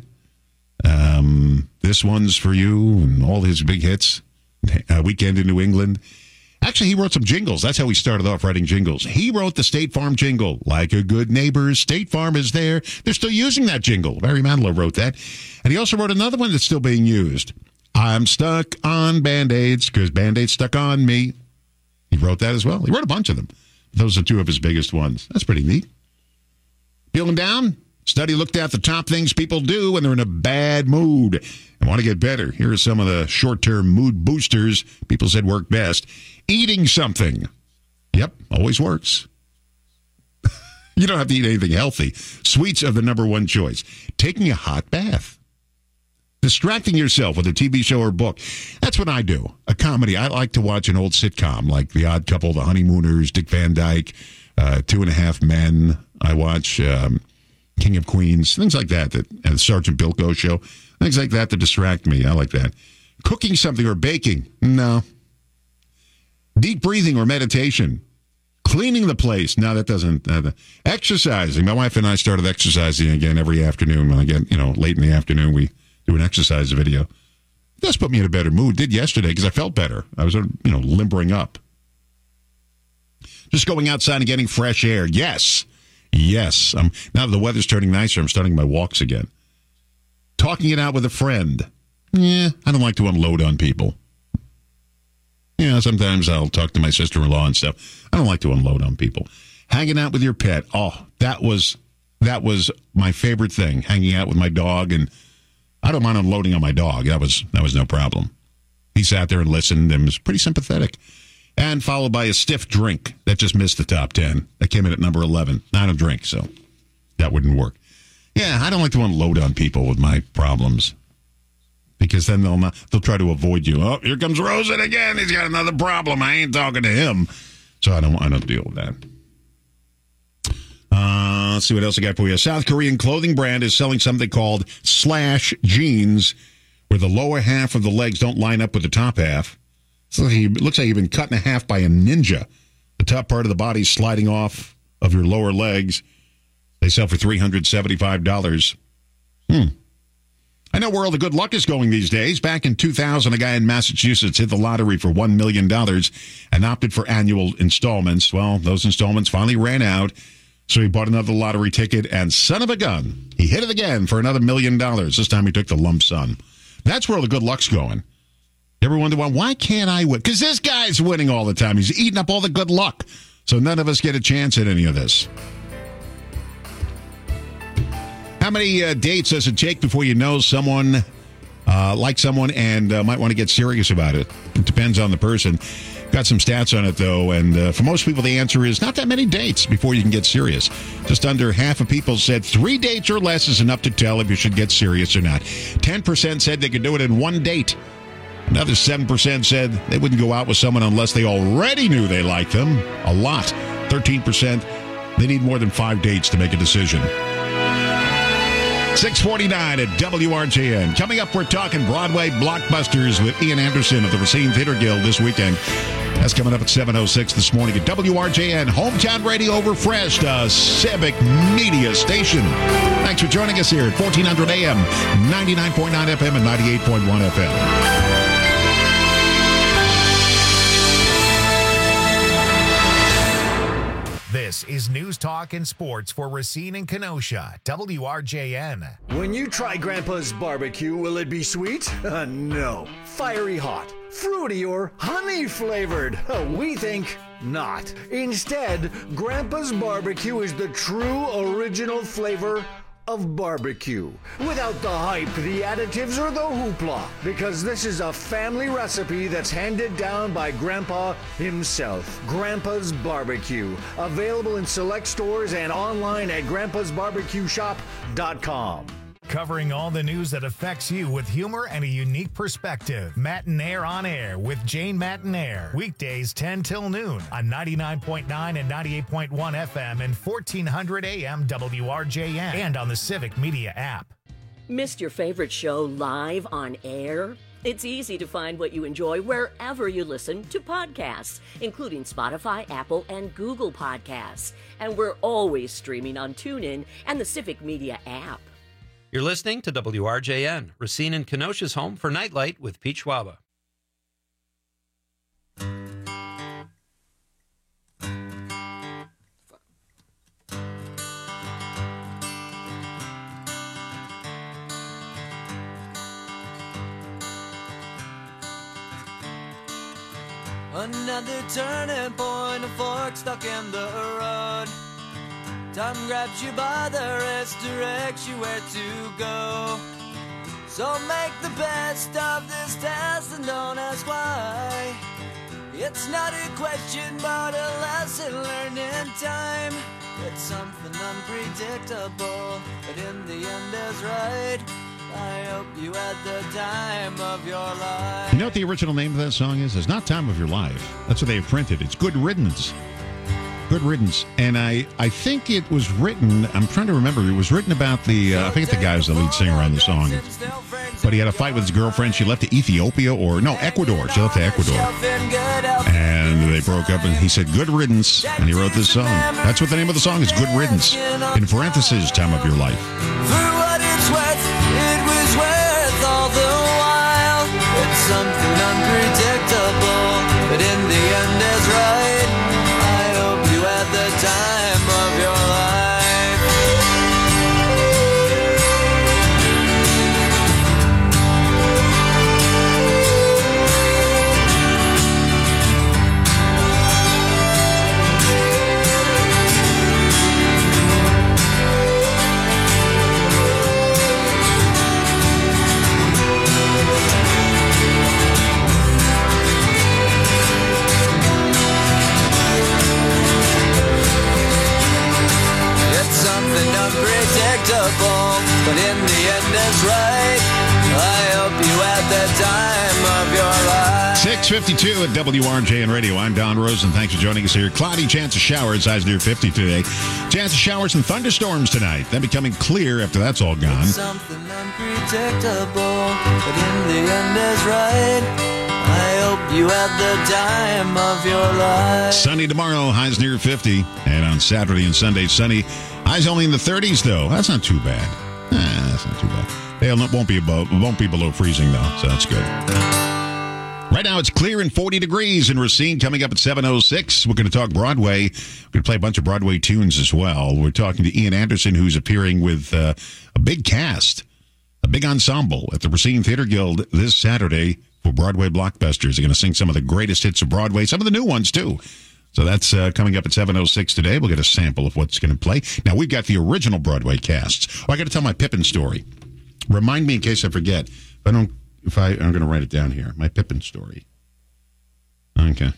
um, This One's For You, and all his big hits. Uh, Weekend in New England. Actually, he wrote some jingles. That's how he started off writing jingles. He wrote the State Farm jingle. Like a good neighbor, State Farm is there. They're still using that jingle. Barry Manilow wrote that. And he also wrote another one that's still being used. I'm stuck on Band-Aids because Band-Aids stuck on me. He wrote that as well. He wrote a bunch of them. Those are two of his biggest ones. That's pretty neat. Feeling down? Study looked at the top things people do when they're in a bad mood and want to get better. Here are some of the short-term mood boosters people said work best. Eating something. Yep, always works. You don't have to eat anything healthy. Sweets are the number one choice. Taking a hot bath. Distracting yourself with a T V show or book. That's what I do. A comedy. I like to watch an old sitcom like The Odd Couple, The Honeymooners, Dick Van Dyke, uh, Two and a Half Men. I watch um, King of Queens, things like that. that and the Sergeant Bilko show. Things like that to distract me. I like that. Cooking something or baking. No. Deep breathing or meditation. Cleaning the place. No, that doesn't. Uh, exercising. My wife and I started exercising again every afternoon. When I get, you know, late in the afternoon, we do an exercise video. It does put me in a better mood. Did yesterday because I felt better. I was, you know, limbering up. Just going outside and getting fresh air. Yes. Yes. Um, now that the weather's turning nicer, I'm starting my walks again. Talking it out with a friend. Yeah, I don't like to unload on people. You know, sometimes I'll talk to my sister-in-law and stuff. I don't like to unload on people. Hanging out with your pet. Oh, that was that was my favorite thing. Hanging out with my dog, and I don't mind unloading on my dog. That was that was no problem. He sat there and listened and was pretty sympathetic. And followed by a stiff drink. That just missed the top ten. That came in at number eleven. I don't drink, so that wouldn't work. Yeah, I don't like to unload on people with my problems. Because then they'll not, they'll try to avoid you. Oh, here comes Rosen again. He's got another problem. I ain't talking to him. So I don't I don't deal with that. Uh, let's see what else I got for you. A South Korean clothing brand is selling something called Slash Jeans, where the lower half of the legs don't line up with the top half. So it looks like you've been cut in half by a ninja. The top part of the body sliding off of your lower legs. They sell for three hundred seventy-five dollars. Hmm. I know where all the good luck is going these days. Back in two thousand, a guy in Massachusetts hit the lottery for one million dollars and opted for annual installments. Well, those installments finally ran out, so he bought another lottery ticket, and son of a gun, he hit it again for another million dollars. This time he took the lump sum. That's where all the good luck's going. You ever wonder, well, why can't I win? Because this guy's winning all the time. He's eating up all the good luck, so none of us get a chance at any of this. How many uh, dates does it take before you know someone, uh, like someone, and uh, might want to get serious about it? It depends on the person. Got some stats on it, though, and uh, for most people, the answer is not that many dates before you can get serious. Just under half of people said three dates or less is enough to tell if you should get serious or not. ten percent said they could do it in one date. Another seven percent said they wouldn't go out with someone unless they already knew they liked them. A lot. thirteen percent, they need more than five dates to make a decision. six forty-nine at W R J N. Coming up, we're talking Broadway blockbusters with Ian Anderson of the Racine Theater Guild this weekend. That's coming up at seven oh six this morning at W R J N. Hometown Radio refreshed, a civic media station. Thanks for joining us here at fourteen hundred A M, ninety-nine point nine F M and ninety-eight point one F M. This is News Talk and Sports for Racine and Kenosha, W R J N. When you try Grandpa's barbecue, will it be sweet? Uh, no. Fiery hot, fruity, or honey flavored? Uh, we think not. Instead, Grandpa's barbecue is the true original flavor of barbecue. Without the hype, the additives, or the hoopla. Because this is a family recipe that's handed down by Grandpa himself. Grandpa's Barbecue. Available in select stores and online at grandpas barbecue shop dot com. Covering all the news that affects you with humor and a unique perspective. Matinaire on Air with Jane Matinaire. Weekdays ten till noon on ninety-nine point nine and ninety-eight point one F M and fourteen hundred A M W R J N and on the Civic Media app. Missed your favorite show live on air? It's easy to find what you enjoy wherever you listen to podcasts, including Spotify, Apple, and Google Podcasts. And we're always streaming on TuneIn and the Civic Media app. You're listening to W R J N, Racine and Kenosha's home for Nightlight with Pete Schwaba. Another turning point, a fork stuck in the road. Time grabs you by the wrist, directs you where to go. So make the best of this test and don't ask why. It's not a question but a lesson learned in time. It's something unpredictable, but in the end is right. I hope you had the time of your life. You know what the original name of that song is? It's not Time of Your Life. That's what they have printed. It's Good Riddance. Good Riddance. And I, I think it was written, I'm trying to remember, it was written about the, uh, I think the guy was the lead singer on the song. But he had a fight with his girlfriend. She left to Ethiopia or, no, Ecuador. She left to Ecuador. And they broke up and he said, Good Riddance. And he wrote this song. That's what the name of the song is, Good Riddance. In parentheses, Time of Your Life. For what it's worth, it was worth all the while. It's something unpredictable, but in the end is right. The time of your life. Unpredictable, but in the end is right. I hope you had the time of your life. six fifty-two at W R J N Radio. I'm Don Rosen. Thanks for joining us here. Cloudy, chance of showers, highs near fifty today. Chance of showers and thunderstorms tonight. Then becoming clear after that's all gone. It's something unpredictable, but in the end is right. I hope you had the time of your life. Sunny tomorrow, highs near fifty. And on Saturday and Sunday, sunny. Highs only in the thirties, though. That's not too bad. Eh, that's not too bad. It won't be above, won't be below freezing, though, so that's good. Right now, it's clear and forty degrees in Racine. Coming up at seven oh six, we're going to talk Broadway. We're going to play a bunch of Broadway tunes as well. We're talking to Ian Anderson, who's appearing with uh, a big cast, a big ensemble at the Racine Theater Guild this Saturday for Broadway blockbusters. They're going to sing some of the greatest hits of Broadway, some of the new ones, too. So that's uh, coming up at seven oh six today. We'll get a sample of what's going to play. Now, we've got the original Broadway casts. Oh, I got to tell my Pippin story. Remind me in case I forget. If I don't, if I, I'm going to write it down here. My Pippin story. Okay.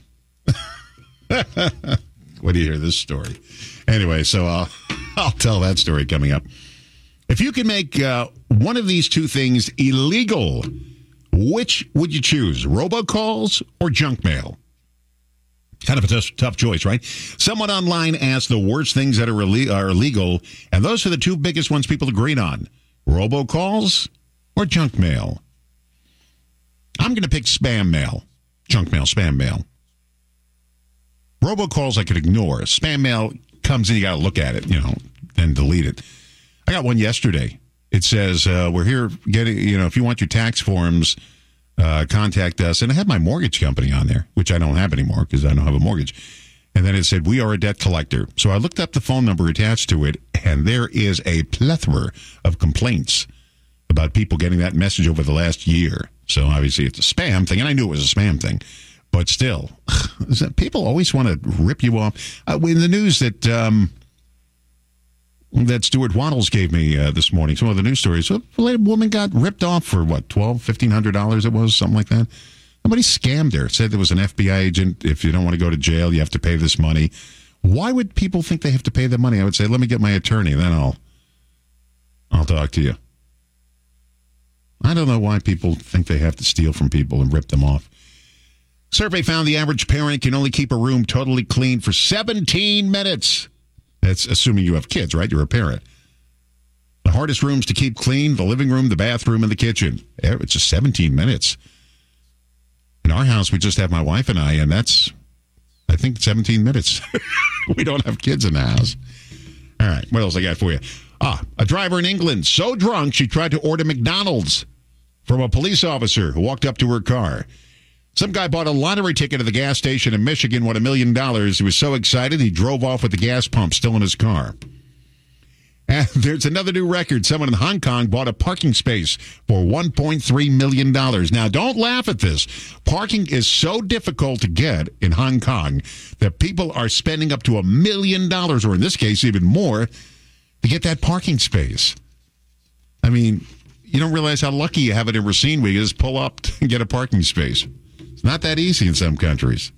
What do you hear this story? Anyway, so I'll, I'll tell that story coming up. If you could make uh, one of these two things illegal, which would you choose? Robocalls or junk mail? Kind of a tough, tough choice, right? Someone online asked the worst things that are, ille- are illegal, and those are the two biggest ones people agreed on. Robocalls or junk mail? I'm going to pick spam mail. Junk mail, spam mail. Robocalls I could ignore. Spam mail comes in, you got to look at it, you know, and delete it. I got one yesterday. It says, uh, we're here getting, you know, if you want your tax forms, uh, contact us. And I had my mortgage company on there, which I don't have anymore because I don't have a mortgage. And then it said, we are a debt collector. So I looked up the phone number attached to it, and there is a plethora of complaints about people getting that message over the last year. So obviously it's a spam thing, and I knew it was a spam thing. But still, people always want to rip you off. Uh, in the news that um, that Stuart Waddles gave me uh, this morning, some of the news stories, a woman got ripped off for, what, twelve dollars, fifteen hundred dollars it was, something like that. Somebody scammed her, said there was an F B I agent. If you don't want to go to jail, you have to pay this money. Why would people think they have to pay the money? I would say, let me get my attorney, then I'll, I'll talk to you. I don't know why people think they have to steal from people and rip them off. Survey found the average parent can only keep a room totally clean for seventeen minutes. That's assuming you have kids, right? You're a parent. The hardest rooms to keep clean, the living room, the bathroom, and the kitchen. It's just seventeen minutes. In our house, we just have my wife and I, and that's, I think, seventeen minutes. We don't have kids in the house. All right, what else I got for you? Ah, a driver in England, so drunk she tried to order McDonald's from a police officer who walked up to her car. Some guy bought a lottery ticket at the gas station in Michigan, won a million dollars. He was so excited, he drove off with the gas pump still in his car. And there's another new record. Someone in Hong Kong bought a parking space for one point three million dollars. Now, don't laugh at this. Parking is so difficult to get in Hong Kong that people are spending up to a million dollars, or in this case, even more, to get that parking space. I mean, you don't realize how lucky you have it in Racine Week. You just pull up and get a parking space. It's not that easy in some countries.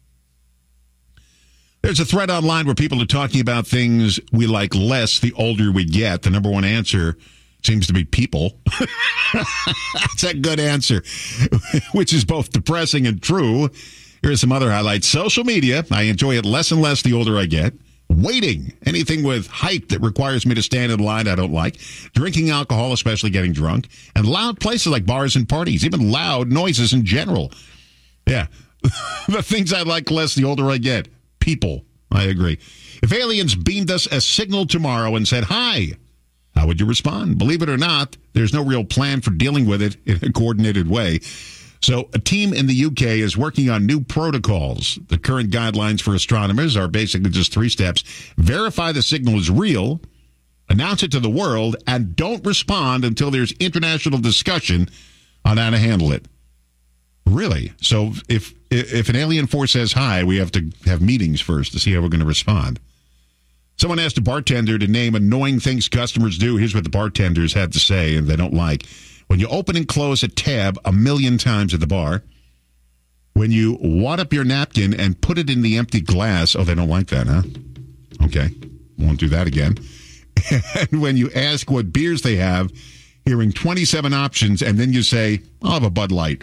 There's a thread online where people are talking about things we like less the older we get. The number one answer seems to be people. That's a good answer, which is both depressing and true. Here are some other highlights. Social media. I enjoy it less and less the older I get. Waiting. Anything with hype that requires me to stand in line I don't like. Drinking alcohol, especially getting drunk. And loud places like bars and parties. Even loud noises in general. Yeah. The things I like less the older I get. People. I agree. If aliens beamed us a signal tomorrow and said, hi, how would you respond? Believe it or not, there's no real plan for dealing with it in a coordinated way. So a team in the U K is working on new protocols. The current guidelines for astronomers are basically just three steps. Verify the signal is real, announce it to the world, and don't respond until there's international discussion on how to handle it. Really? So if if an alien force says hi, we have to have meetings first to see how we're going to respond. Someone asked a bartender to name annoying things customers do. Here's what the bartenders had to say, and they don't like. When you open and close a tab a million times at the bar. When you wad up your napkin and put it in the empty glass. Oh, they don't like that, huh? Okay. Won't do that again. And when you ask what beers they have, hearing twenty-seven options, and then you say, I'll have a Bud Light.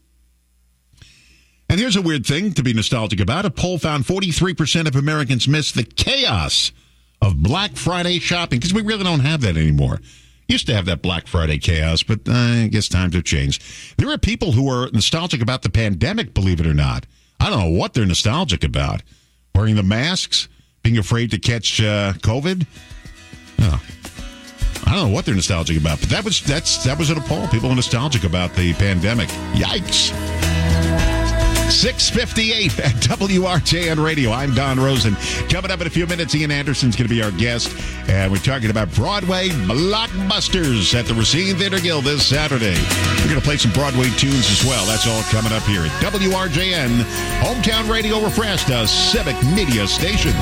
And here's a weird thing to be nostalgic about. A poll found forty-three percent of Americans miss the chaos of Black Friday shopping, because we really don't have that anymore. Used to have that Black Friday chaos, but uh, I guess times have changed. There are people who are nostalgic about the pandemic, believe it or not. I don't know what they're nostalgic about. Wearing the masks, being afraid to catch uh, COVID. Oh. I don't know what they're nostalgic about, but that was that's that was at a poll. People are nostalgic about the pandemic. Yikes. six fifty-eight at W R J N Radio. I'm Don Rosen. Coming up in a few minutes, Ian Anderson's going to be our guest. And we're talking about Broadway blockbusters at the Racine Theater Guild this Saturday. We're going to play some Broadway tunes as well. That's all coming up here at W R J N, Hometown Radio Refreshed, a civic media station.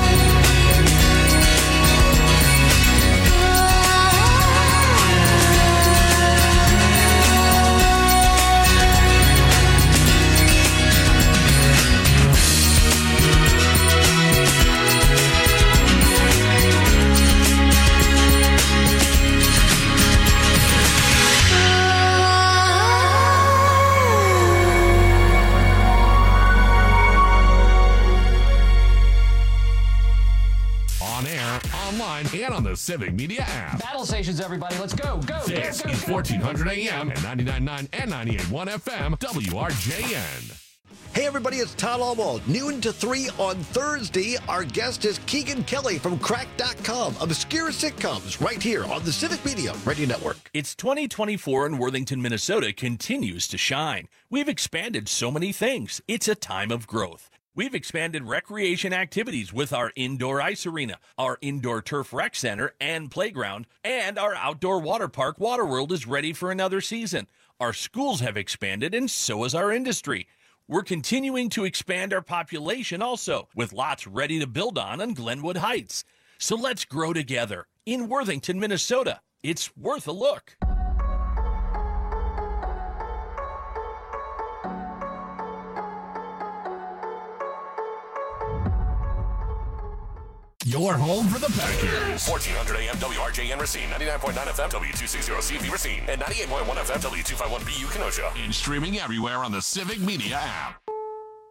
And on the Civic Media app. Battle stations, everybody. Let's go. Go. This go, go, is go. fourteen hundred A M and ninety-nine point nine and ninety-eight point one F M, W R J N. Hey, everybody, it's Todd Alwald. Noon to three on Thursday. Our guest is Keegan Kelly from Crack dot com. Obscure sitcoms right here on the Civic Media Radio Network. It's twenty twenty-four and Worthington, Minnesota continues to shine. We've expanded so many things. It's a time of growth. We've expanded recreation activities with our indoor ice arena, our indoor turf rec center and playground, and our outdoor water park Waterworld is ready for another season. Our schools have expanded, and so has our industry. We're continuing to expand our population also, with lots ready to build on on Glenwood Heights. So let's grow together. In Worthington, Minnesota, it's worth a look. Your home for the Packers. fourteen hundred A M W R J N Racine, ninety-nine point nine F M W two sixty C V Racine, and ninety-eight point one F M W two fifty-one B U Kenosha. And streaming everywhere on the Civic Media app.